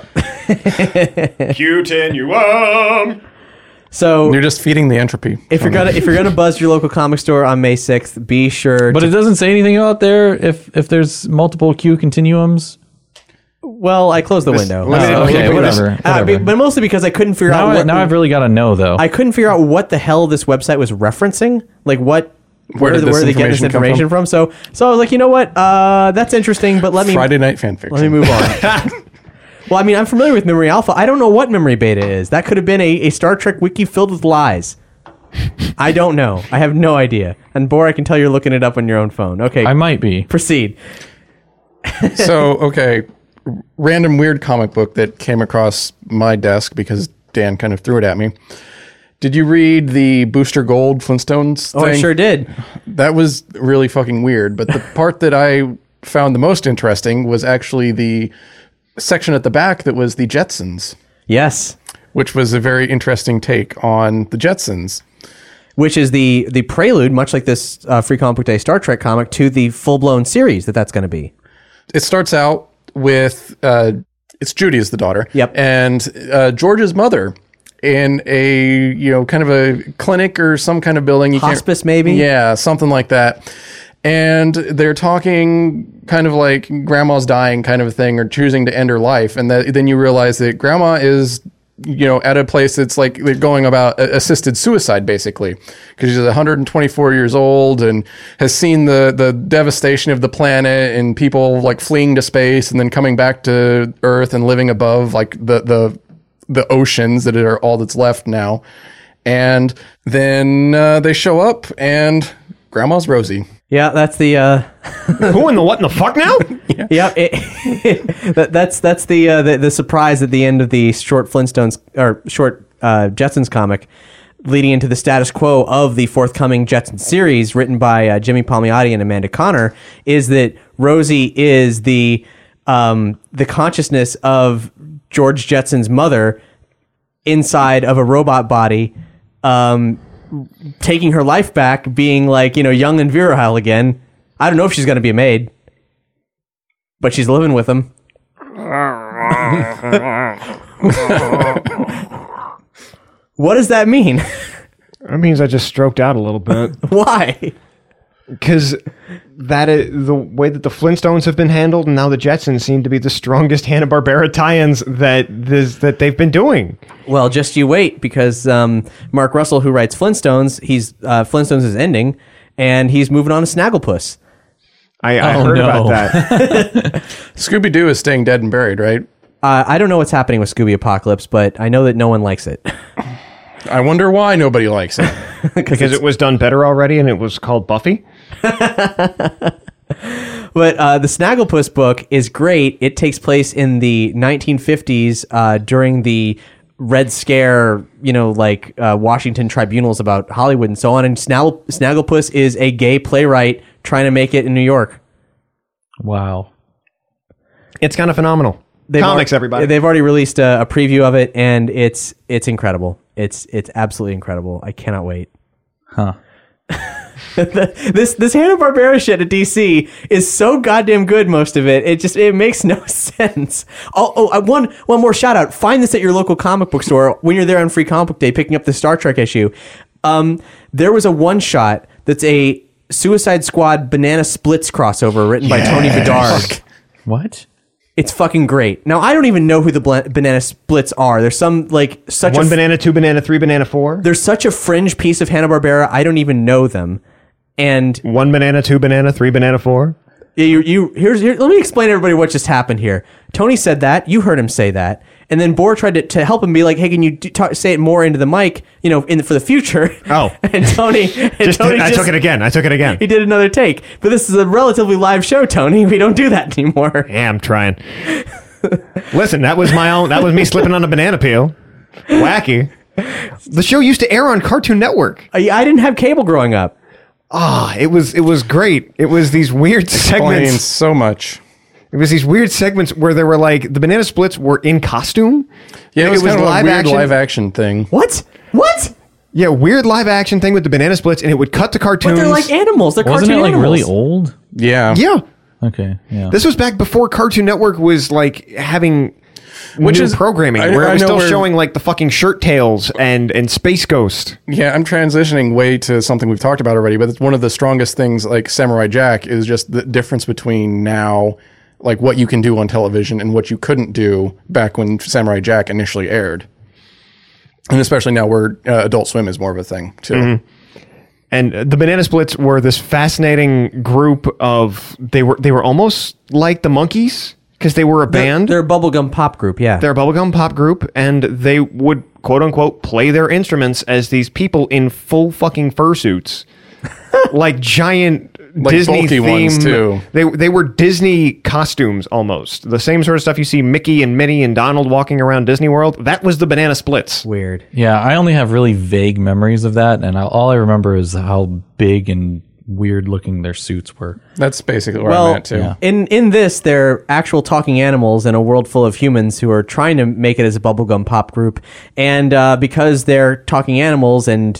Q-tinuum! so You're just feeding the entropy. if you're gonna buzz your local comic store on May 6th, be sure. But it doesn't say anything out there if there's multiple Q continuums. Well, I closed the window. Okay, whatever. But mostly because I couldn't figure out. Now I've really got to know, though. I couldn't figure out what the hell this website was referencing. Like what? Where did where this they get this information come information from? So I was like, you know what? That's interesting. But let me Friday Night Fanfiction. let me move on. Well, I'm familiar with Memory Alpha. I don't know what Memory Beta is. That could have been a Star Trek wiki filled with lies. I don't know. I have no idea. And Bor, I can tell you're looking it up on your own phone. Okay, I might be. proceed. So, okay, random weird comic book that came across my desk because Dan kind of threw it at me. Did you read the Booster Gold Flintstones thing? Oh, I sure did. That was really fucking weird. But the part that I found the most interesting was actually the section at the back that was the Jetsons, Yes. which was a very interesting take on the Jetsons. Which is the prelude, much like this Free Comic Book Day Star Trek comic, to the full-blown series that's going to be. It starts out with it's Judy is the daughter. Yep. And George's mother in a kind of a clinic or some kind of building. Hospice, maybe? Yeah, something like that. and they're talking kind of like grandma's dying kind of a thing, or choosing to end her life. And then you realize that grandma is, at a place that's like they're going about assisted suicide, basically, because she's 124 years old and has seen the devastation of the planet and people like fleeing to space and then coming back to Earth and living above like the oceans that are all that's left now. And then they show up and grandma's Rosie. Yeah, that's the Who in the what in the fuck now? yeah. That's the surprise at the end of the short Flintstones or short Jetsons comic, leading into the status quo of the forthcoming Jetsons series, written by Jimmy Palmiotti and Amanda Connor, is that Rosie is the consciousness of George Jetson's mother inside of a robot body. Taking her life back, being like, young and virile again. I don't know if she's going to be a maid, but she's living with him. What does that mean? That means I just stroked out a little bit. Why? Because that is the way that the Flintstones have been handled, and now the Jetsons seem to be the strongest Hanna-Barbera tie-ins that they've been doing. Well, just you wait, because Mark Russell, who writes Flintstones, Flintstones is ending, and he's moving on to Snagglepuss. I heard about that. Scooby-Doo is staying dead and buried, right? I don't know what's happening with Scooby Apocalypse, but I know that no one likes it. I wonder why nobody likes it. Because it was done better already, and it was called Buffy. But the Snagglepuss book is great. It takes place in the 1950s during the Red Scare, Washington tribunals about Hollywood and so on. And Snagglepuss is a gay playwright trying to make it in New York. Wow. It's kind of phenomenal. Comics, everybody. They've already released a preview of it, and it's incredible. It's absolutely incredible. I cannot wait. Huh. This Hanna-Barbera shit at DC is so goddamn good. Most of it, it makes no sense. One more shout out. Find this at your local comic book store when you're there on Free Comic Book Day, picking up the Star Trek issue. There was a one shot that's a Suicide Squad Banana Splits crossover written by Tony Bedard. What? It's fucking great. Now, I don't even know who the Banana Splits are. There's some, such One banana, two banana, three banana, four. They're such a fringe piece of Hanna-Barbera, I don't even know them. And one banana, two banana, three banana, four. Here, let me explain to everybody what just happened here. Tony said that. You heard him say that. And then Bohr tried to help him be like, hey, can you say it more into the mic, for the future? Oh. And Tony... I took it again. He did another take. But this is a relatively live show, Tony. We don't do that anymore. Yeah, I'm trying. Listen, that was me slipping on a banana peel. Wacky. The show used to air on Cartoon Network. I didn't have cable growing up. It was great. It was these weird segments. Explains so much. It was these weird segments where they were like the Banana Splits were in costume. Yeah, it was kind of a weird live action thing. What? Yeah, weird live action thing with the Banana Splits, and it would cut to cartoons. But they're like animals. They're Wasn't cartoon it animals. really old? Yeah. Yeah. Okay. Yeah. This was back before Cartoon Network was like having Which new is programming, where it was still showing like the fucking Shirt Tales and Space Ghost. Yeah, I'm transitioning way to something we've talked about already, but it's one of the strongest things, like Samurai Jack, is just the difference between now, like what you can do on television and what you couldn't do back when Samurai Jack initially aired. And especially now where Adult Swim is more of a thing, too. Mm-hmm. And the Banana Splits were this fascinating group of... They were almost like the Monkees, because they were a band. They're a bubblegum pop group, yeah. They're a bubblegum pop group, and they would, quote-unquote, play their instruments as these people in full fucking fursuits. Like giant... Like Disney bulky theme. ones, too. They were Disney costumes almost. The same sort of stuff you see Mickey and Minnie and Donald walking around Disney World. That was the Banana Splits. Weird. Yeah, I only have really vague memories of that, and all I remember is how big and weird looking their suits were. That's basically where I'm at, too. yeah. In this, they're actual talking animals in a world full of humans who are trying to make it as a bubblegum pop group. And because they're talking animals and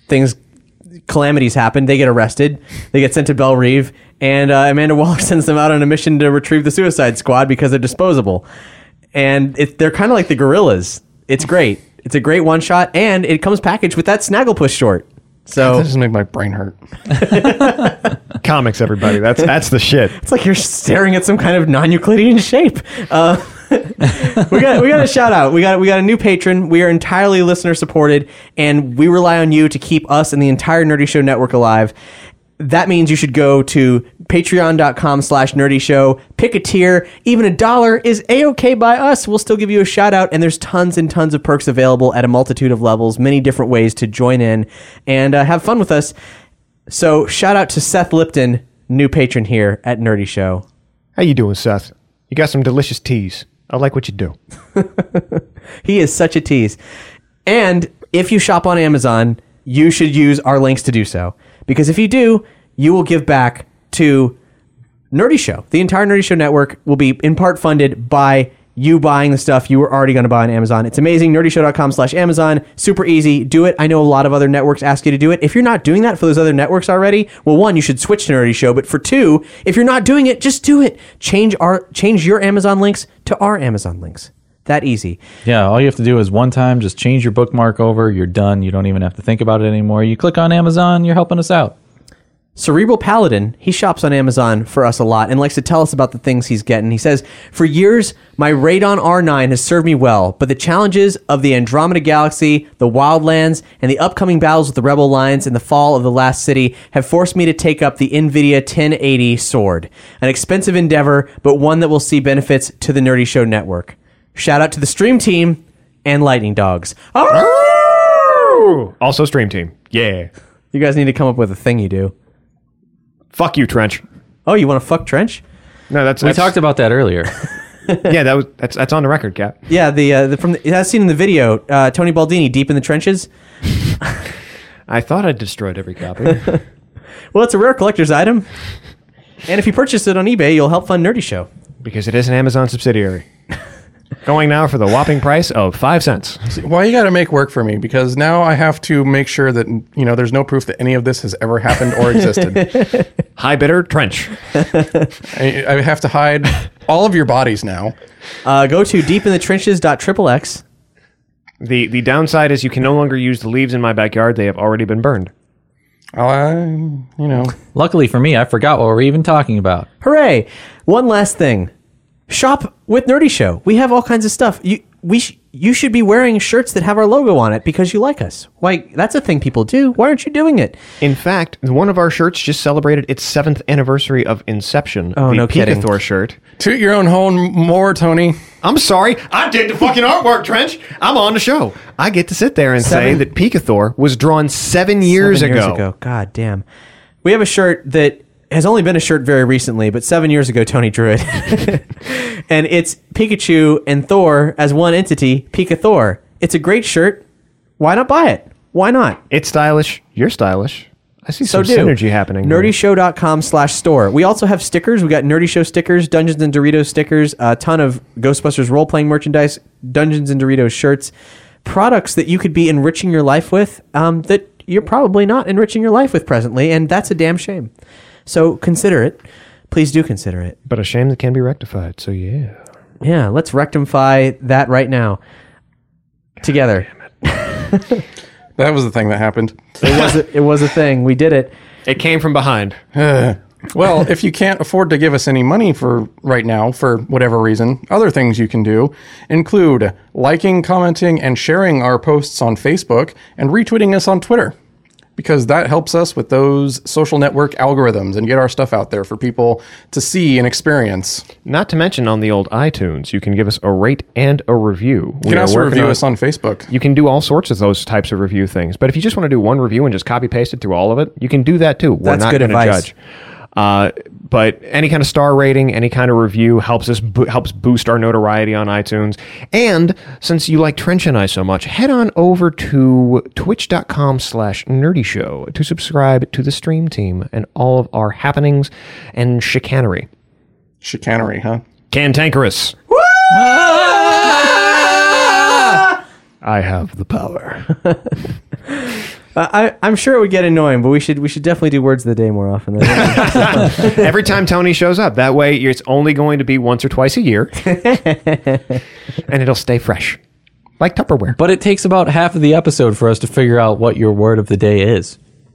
calamities happen, they get arrested, they get sent to Belle Reve, and Amanda Waller sends them out on a mission to retrieve the Suicide Squad because they're disposable. And they're kind of like the Gorillas. It's great. It's a great one-shot, and it comes packaged with that Snagglepuss short. So That doesn't make my brain hurt. Comics, everybody. That's the shit. it's like you're staring at some kind of non-Euclidean shape. We got a shout out. We got a new patron. We are entirely listener supported, and we rely on you to keep us and the entire Nerdy Show network alive. That means you should go to patreon.com/nerdy show, pick a tier. Even $1 is A-okay by us. We'll still give you a shout out, and there's tons and tons of perks available at a multitude of levels, many different ways to join in and have fun with us. So shout out to Seth Lipton, new patron here at Nerdy Show. How you doing, Seth? You got some delicious teas. I like what you do. He is such a tease. And if you shop on Amazon, you should use our links to do so. Because if you do, you will give back to Nerdy Show. The entire Nerdy Show network will be in part funded by you buying the stuff you were already going to buy on Amazon. It's amazing. nerdyshow.com/Amazon. Super easy. Do it. I know a lot of other networks ask you to do it. If you're not doing that for those other networks already, well, one, you should switch to Nerdy Show. But for two, if you're not doing it, just do it. Change your Amazon links to our Amazon links. That easy. Yeah, all you have to do is one time, just change your bookmark over. You're done. You don't even have to think about it anymore. You click on Amazon, you're helping us out. Cerebral Paladin, he shops on Amazon for us a lot and likes to tell us about the things he's getting. He says, for years, my Radon R9 has served me well, but the challenges of the Andromeda Galaxy, the Wildlands, and the upcoming battles with the Rebel Lines in the fall of the Last City have forced me to take up the NVIDIA 1080 Sword. An expensive endeavor, but one that will see benefits to the Nerdy Show network. Shout out to the Stream Team and Lightning Dogs. Also, Stream Team. Yeah. You guys need to come up with a thing you do. Fuck you, Trench. Oh, you want to fuck Trench? No, that's We talked about that earlier. Yeah, that's on the record, Cap. Yeah, as seen in the video, Tony Baldini deep in the trenches. I thought I destroyed every copy. Well, it's a rare collector's item, and if you purchase it on eBay, you'll help fund Nerdy Show. Because it is an Amazon subsidiary. Going now for the whopping price of 5 cents. Why you got to make work for me? Because now I have to make sure that there's no proof that any of this has ever happened or existed. High bidder, Trench. I have to hide all of your bodies now. Go to deepinthetrenches.xxx. The downside is you can no longer use the leaves in my backyard. They have already been burned. Luckily for me, I forgot what we're even talking about. Hooray! One last thing. Shop with Nerdy Show. We have all kinds of stuff. You should be wearing shirts that have our logo on it because you like us. Why, that's a thing people do. Why aren't you doing it? In fact, one of our shirts just celebrated its 7th anniversary of inception. Oh, the no kidding. Pikathor shirt. Toot your own horn more, Tony. I'm sorry. I did the fucking artwork, Trench. I'm on the show. I get to sit there and say that Pikathor was drawn 7 years ago. God damn. We have a shirt that has only been a shirt very recently, but 7 years ago, Tony drew it. And it's Pikachu and Thor as one entity, Pikathor. It's a great shirt. Why not buy it? Why not? It's stylish. You're stylish. I see So some synergy happening. nerdyshow.com/store. We also have stickers. We got Nerdy Show stickers, Dungeons and Doritos stickers, a ton of Ghostbusters role-playing merchandise, Dungeons and Doritos shirts, products that you could be enriching your life with that you're probably not enriching your life with presently, and that's a damn shame. So consider it. Please do consider it. But a shame that can be rectified, so yeah. Yeah, let's rectify that right now. Together. That was the thing that happened. It was a thing. We did it. It came from behind. Well, if you can't afford to give us any money for right now, for whatever reason, other things you can do include liking, commenting, and sharing our posts on Facebook and retweeting us on Twitter. Because that helps us with those social network algorithms and get our stuff out there for people to see and experience. Not to mention on the old iTunes, you can give us a rate and a review. You can also review us on Facebook. You can do all sorts of those types of review things. But if you just want to do one review and just copy paste it through all of it, you can do that too. We're That's not good going to advice. judge. But any kind of star rating, any kind of review helps us helps boost our notoriety on iTunes. And since you like Trench and I so much, head on over to twitch.com/nerdyshow to subscribe to the stream team and all of our happenings and chicanery. Chicanery, huh? Cantankerous. I have the power. I'm sure it would get annoying, but we should definitely do words of the day more often. Every time Tony shows up. That way, it's only going to be once or twice a year. And it'll stay fresh. Like Tupperware. But it takes about half of the episode for us to figure out what your word of the day is.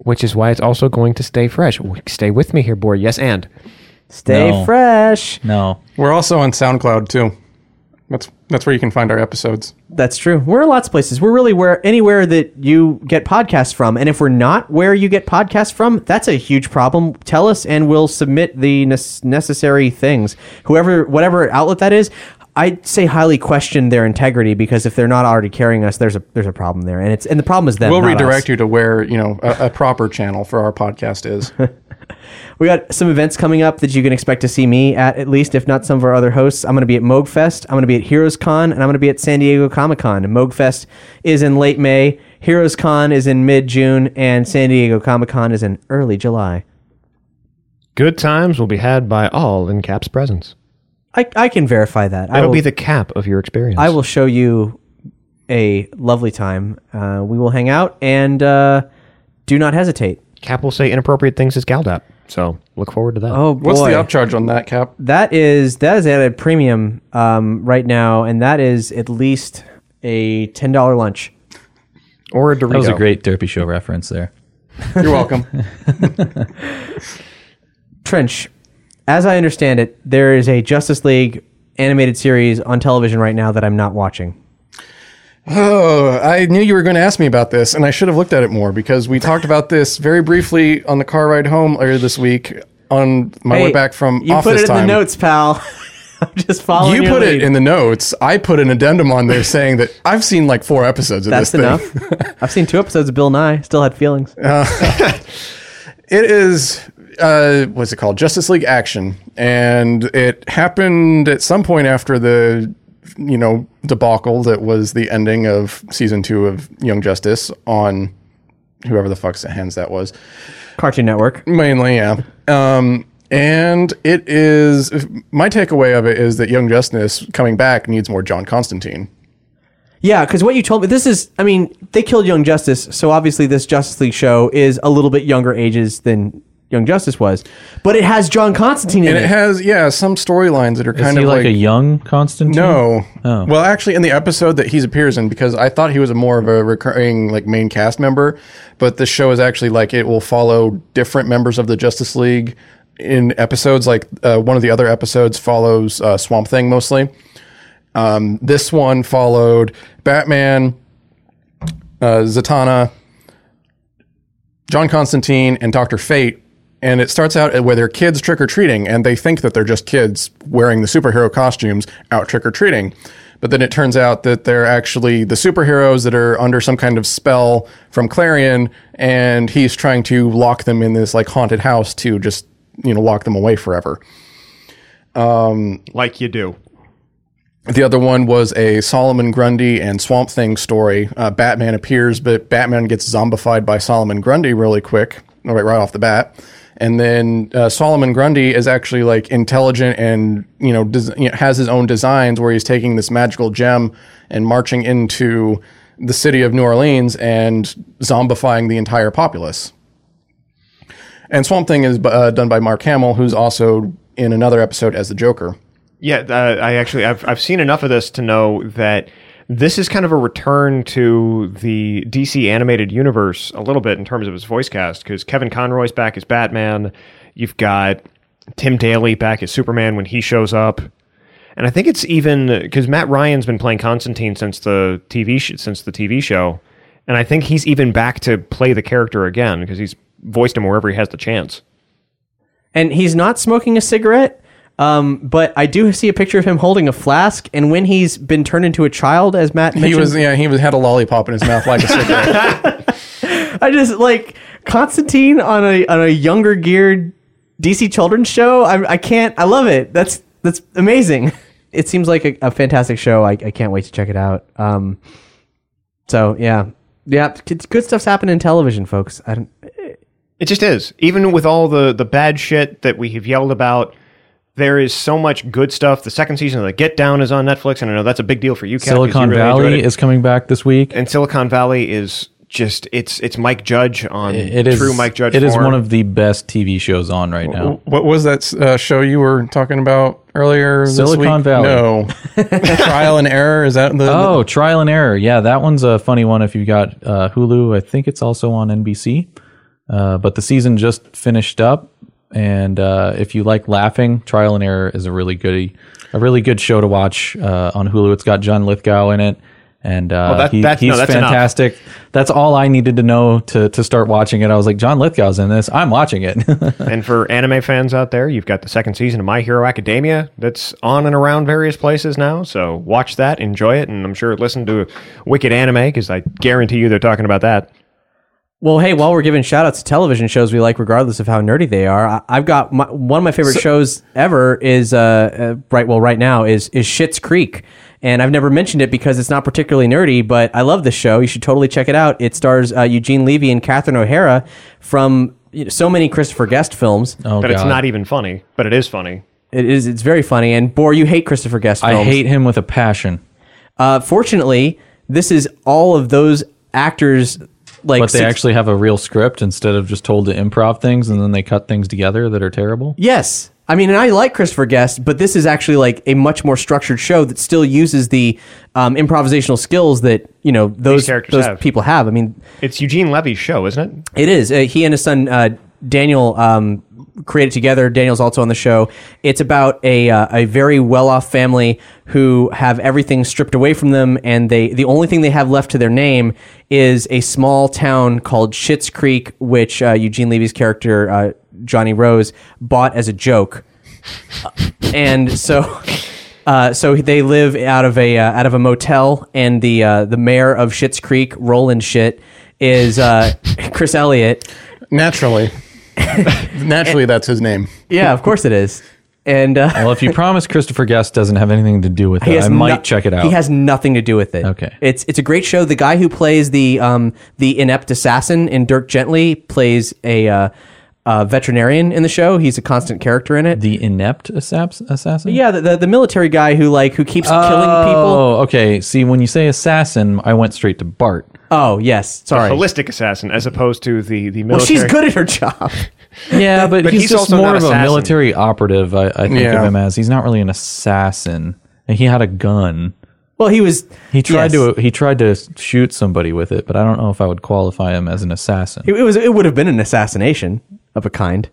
which is why it's also going to stay fresh. Stay with me here, boy. Yes, and Stay No. fresh. No. We're also on SoundCloud too. That's where you can find our episodes. That's true. We're in lots of places. We're really anywhere that you get podcasts from. And if we're not where you get podcasts from, that's a huge problem. Tell us and we'll submit the necessary things. Whatever outlet that is, I'd say highly question their integrity, because if they're not already carrying us, there's a problem there. And the problem is them. We'll not redirect us. you to where a proper channel for our podcast is. We got some events coming up that you can expect to see me at least, if not some of our other hosts. I'm going to be at Moogfest, I'm going to be at Heroes Con, and I'm going to be at San Diego Comic Con. And Moogfest is in late May, Heroes Con is in mid-June, and San Diego Comic Con is in early July. good times will be had by all in Cap's presence. I can verify that. It'll be the cap of your experience. I will show you a lovely time. We will hang out, and do not hesitate. Cap will say inappropriate things as Galdap, so look forward to that. Oh boy. What's the upcharge on that, Cap? That is at a premium right now, and that is at least a $10 lunch. Or a Dorito. That was a great Derpy Show reference there. You're welcome. Trench, as I understand it, there is a Justice League animated series on television right now that I'm not watching. Oh, I knew you were going to ask me about this, and I should have looked at it more, because we talked about this very briefly on the car ride home earlier this week on my way back from you office put it time. in the notes, pal. I'm just following You your put lead. it in the notes. I put an addendum on there saying that I've seen like 4 episodes of That's this enough. thing. I've seen 2 episodes of Bill Nye. Still had feelings. It is, what's it called? Justice League Action. And it happened at some point after the, debacle that was the ending of season 2 of Young Justice on whoever the fuck's hands that was. Cartoon Network. Mainly, yeah. And it is, my takeaway of it is that Young Justice coming back needs more John Constantine. Yeah, because what you told me, they killed Young Justice, so obviously this Justice League show is a little bit younger ages than Young Justice was. But it has John Constantine in And it has, some storylines that are Is kind he of like a young Constantine? No. Oh. Well, actually, in the episode that he appears in, because I thought he was more of a recurring main cast member, but the show is actually it will follow different members of the Justice League in episodes. One of the other episodes follows Swamp Thing mostly. This one followed Batman, Zatanna, John Constantine, and Dr. Fate. And it starts out where they're kids trick-or-treating, and they think that they're just kids wearing the superhero costumes out trick-or-treating. But then it turns out that they're actually the superheroes that are under some kind of spell from Clarion, and he's trying to lock them in this haunted house to just, lock them away forever. Like you do. The other one was a Solomon Grundy and Swamp Thing story. Batman appears, but Batman gets zombified by Solomon Grundy really quick, right off the bat. And then Solomon Grundy is actually intelligent and has his own designs, where he's taking this magical gem and marching into the city of New Orleans and zombifying the entire populace. And Swamp Thing is done by Mark Hamill, who's also in another episode as the Joker. Yeah, I've seen enough of this to know that this is kind of a return to the DC animated universe a little bit in terms of his voice cast, because Kevin Conroy's back as Batman. You've got Tim Daly back as Superman when he shows up. And I think it's even because Matt Ryan's been playing Constantine since the TV show, and I think he's even back to play the character again because he's voiced him wherever he has the chance. And he's not smoking a cigarette. But I do see a picture of him holding a flask, and when he's been turned into a child, as Matt mentioned, He had a lollipop in his mouth like a cigarette. I just Constantine on a younger geared DC children's show. I love it. That's amazing. It seems like a fantastic show. I can't wait to check it out. So yeah, good stuff's happening in television, folks. It just is. Even with all the bad shit that we have yelled about, there is so much good stuff. The second season of The Get Down is on Netflix, and I know that's a big deal for you, Kat, Silicon because you really enjoyed Valley it. is coming back this week. And Silicon Valley is just it's Mike Judge on It is true Mike Judge. It is form. one of the best TV shows on right now. What was that show you were talking about earlier this Silicon week? Valley. No. Trial and Error? Is that the... Trial and Error. Yeah, that one's a funny one if you've got Hulu. I think it's also on NBC. But the season just finished up, and if you like laughing, Trial and Error is a really good show to watch on Hulu. It's got John Lithgow in it, and he's fantastic. Enough. That's all I needed to know to start watching it. I was like, John Lithgow's in this. I'm watching it. And for anime fans out there, you've got the second season of My Hero Academia that's on and around various places now. So watch that, enjoy it, and I'm sure listen to Wicked Anime, because I guarantee you they're talking about that. Well, hey, while we're giving shout outs to television shows we like, regardless of how nerdy they are, I've got one of my favorite shows ever is right now is Schitt's Creek. And I've never mentioned it because it's not particularly nerdy, but I love this show. You should totally check it out. It stars Eugene Levy and Catherine O'Hara from so many Christopher Guest films. But it's not even funny, but it is funny. It is. It's very funny. And Boar, you hate Christopher Guest films. I hate him with a passion. Fortunately, this is all of those actors. But they actually have a real script instead of just told to improv things and then they cut things together that are terrible? Yes. I mean, and I like Christopher Guest, but this is actually like a much more structured show that still uses the improvisational skills that, those people have. I mean, it's Eugene Levy's show, isn't it? It is. He and his son, Daniel, created together. Daniel's also on the show. It's about a very well-off family who have everything stripped away from them, and the only thing they have left to their name is a small town called Schitt's Creek, which Eugene Levy's character, Johnny Rose, bought as a joke. And so they live out of a motel, and the mayor of Schitt's Creek, Roland Schitt, is Chris Elliott. Naturally, that's his name. Yeah, of course it is. And well, if you promise Christopher Guest doesn't have anything to do with it, I might check it out. He has nothing to do with it. Okay, it's a great show. The guy who plays the inept assassin in Dirk Gently plays a veterinarian in the show. He's a constant character in it. The inept assassin? Yeah, the military guy who keeps killing people. Oh, okay. See, when you say assassin, I went straight to Bart. Oh, yes. Sorry. A holistic assassin, as opposed to the military. Well, she's good at her job. Yeah, but he's just also more not of a assassin. military operative, I think of him as. He's not really an assassin. And he had a gun. Well, he tried to shoot somebody with it, but I don't know if I would qualify him as an assassin. It would have been an assassination of a kind.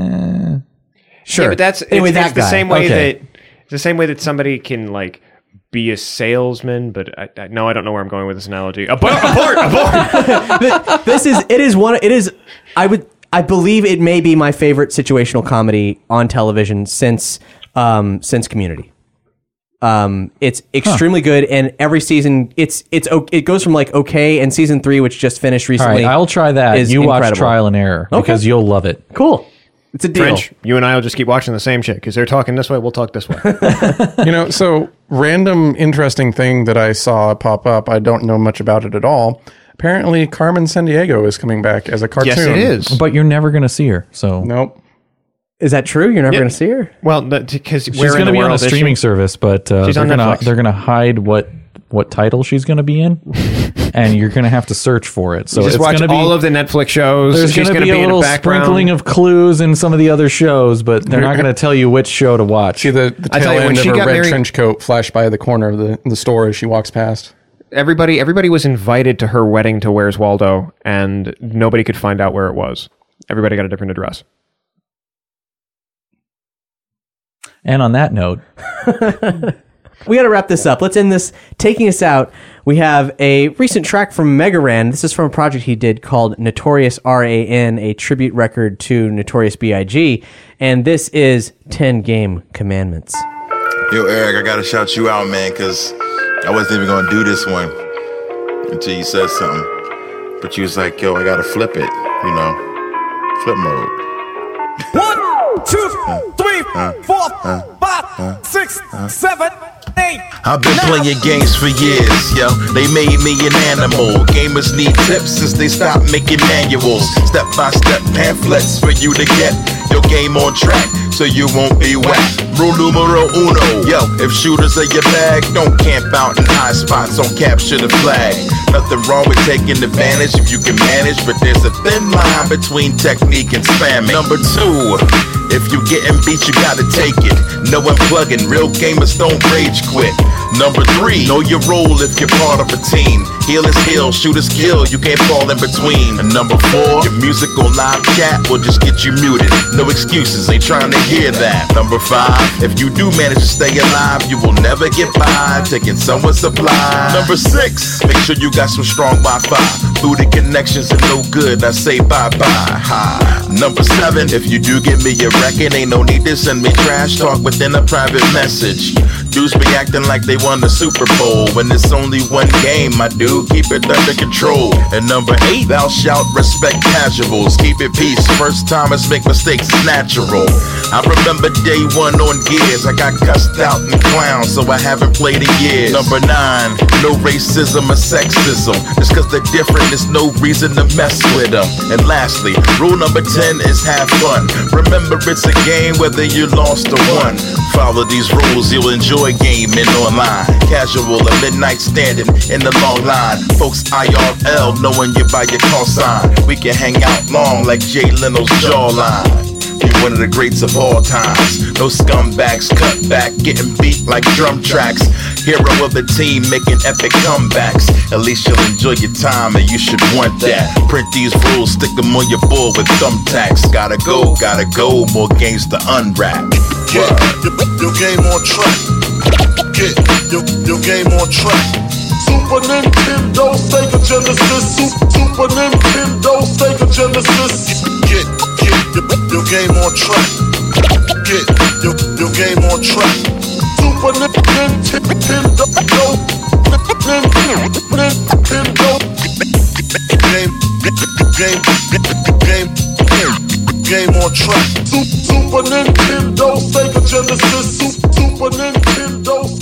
Sure. Yeah, but that's anyway, it's the guy. same way Okay. that it's the same way that somebody can be a salesman, but I don't know where I'm going with this analogy. Abort! I believe it may be my favorite situational comedy on television since Community. It's extremely good, and every season it goes from okay, and season 3, which just finished All recently. right, I'll try that. is You watch incredible. Trial and Error because you'll love it. Cool. It's a deal. French, you and I will just keep watching the same shit because they're talking this way, we'll talk this way. So random interesting thing that I saw pop up. I don't know much about it at all. Apparently, Carmen Sandiego is coming back as a cartoon. Yes, it is. But you're never going to see her, so... Nope. Is that true? You're never going to see her? Well, because She's going to be on a streaming service, but they're on Netflix. going to hide what title she's going to be in, and you're going to have to search for it. So just it's watch going to be all of the Netflix shows. There's She's going to be a in little the background. sprinkling of clues in some of the other shows, but they're not going to tell you which show to watch. See the I tell tail you, when end of she her got red married- trench coat flash by the corner of the store as she walks past. Everybody was invited to her wedding to Where's Waldo, and nobody could find out where it was. Everybody got a different address. And on that note, We got to wrap this up. Let's end this. Taking us out, we have a recent track from Mega Ran. This is from a project he did called Notorious RAN, a tribute record to Notorious B.I.G. And this is 10 Game Commandments. Yo, Eric, I gotta shout you out, man, because I wasn't even gonna do this one until you said something. But you was like, yo, I gotta flip it, flip mode. 1, 2, 3, 4, 5, 6, 7, 8. I've been playing games for years, yo. They made me an animal. Gamers need tips since they stopped making manuals. Step-by-step pamphlets for you to get your game on track so you won't be whacked. Rule numero uno, yo, if shooters are your bag, don't camp out in high spots, don't capture the flag. Nothing wrong with taking advantage if you can manage, but there's a thin line between technique and spamming. Number 2, if you getting beat, you gotta take it. No unplugging, real gamers don't rage quit. Number 3, know your role if you're part of a team. Heal is heal, shoot is kill, you can't fall in between. And number 4, your musical live chat will just get you muted. No excuses, ain't trying to hear that. Number 5, if you do manage to stay alive, you will never get by taking someone's supply. Number 6, make sure you got some strong Wi-Fi. Booty connections are no good, I say bye-bye. Hi. Number 7, if you do give me your record, ain't no need to send me trash talk within a private message. Dudes be acting like they won the Super Bowl when it's only one game, my dude, keep it under control. And number 8, thou shalt respect casuals, keep it peace, first timers make mistakes, it's natural. I remember day 1 on Gears, I got cussed out and clowned, so I haven't played in years. Number 9, no racism or sexism, just cause they're different, there's no reason to mess with them. And lastly, rule number 10 is have fun. Remember it's a game whether you lost or won. Follow these rules, you'll enjoy gaming online. Casual or midnight standing in the long line. Folks IRL knowing you by your call sign. We can hang out long like Jay Leno's jawline. Be one of the greats of all times. No scumbags, cut back, getting beat like drum tracks. Hero of the team, making epic comebacks. At least you'll enjoy your time, and you should want that. Print these rules, stick them on your board with thumbtacks. Gotta go, more games to unwrap. Get your game on track. Get your game on track. Super Nintendo, Sega Genesis. Super Nintendo, Sega Genesis. Get your game on track. Get your game on track. Super Nintendo, game on track. Super Nintendo, Sega Genesis. Super Nintendo.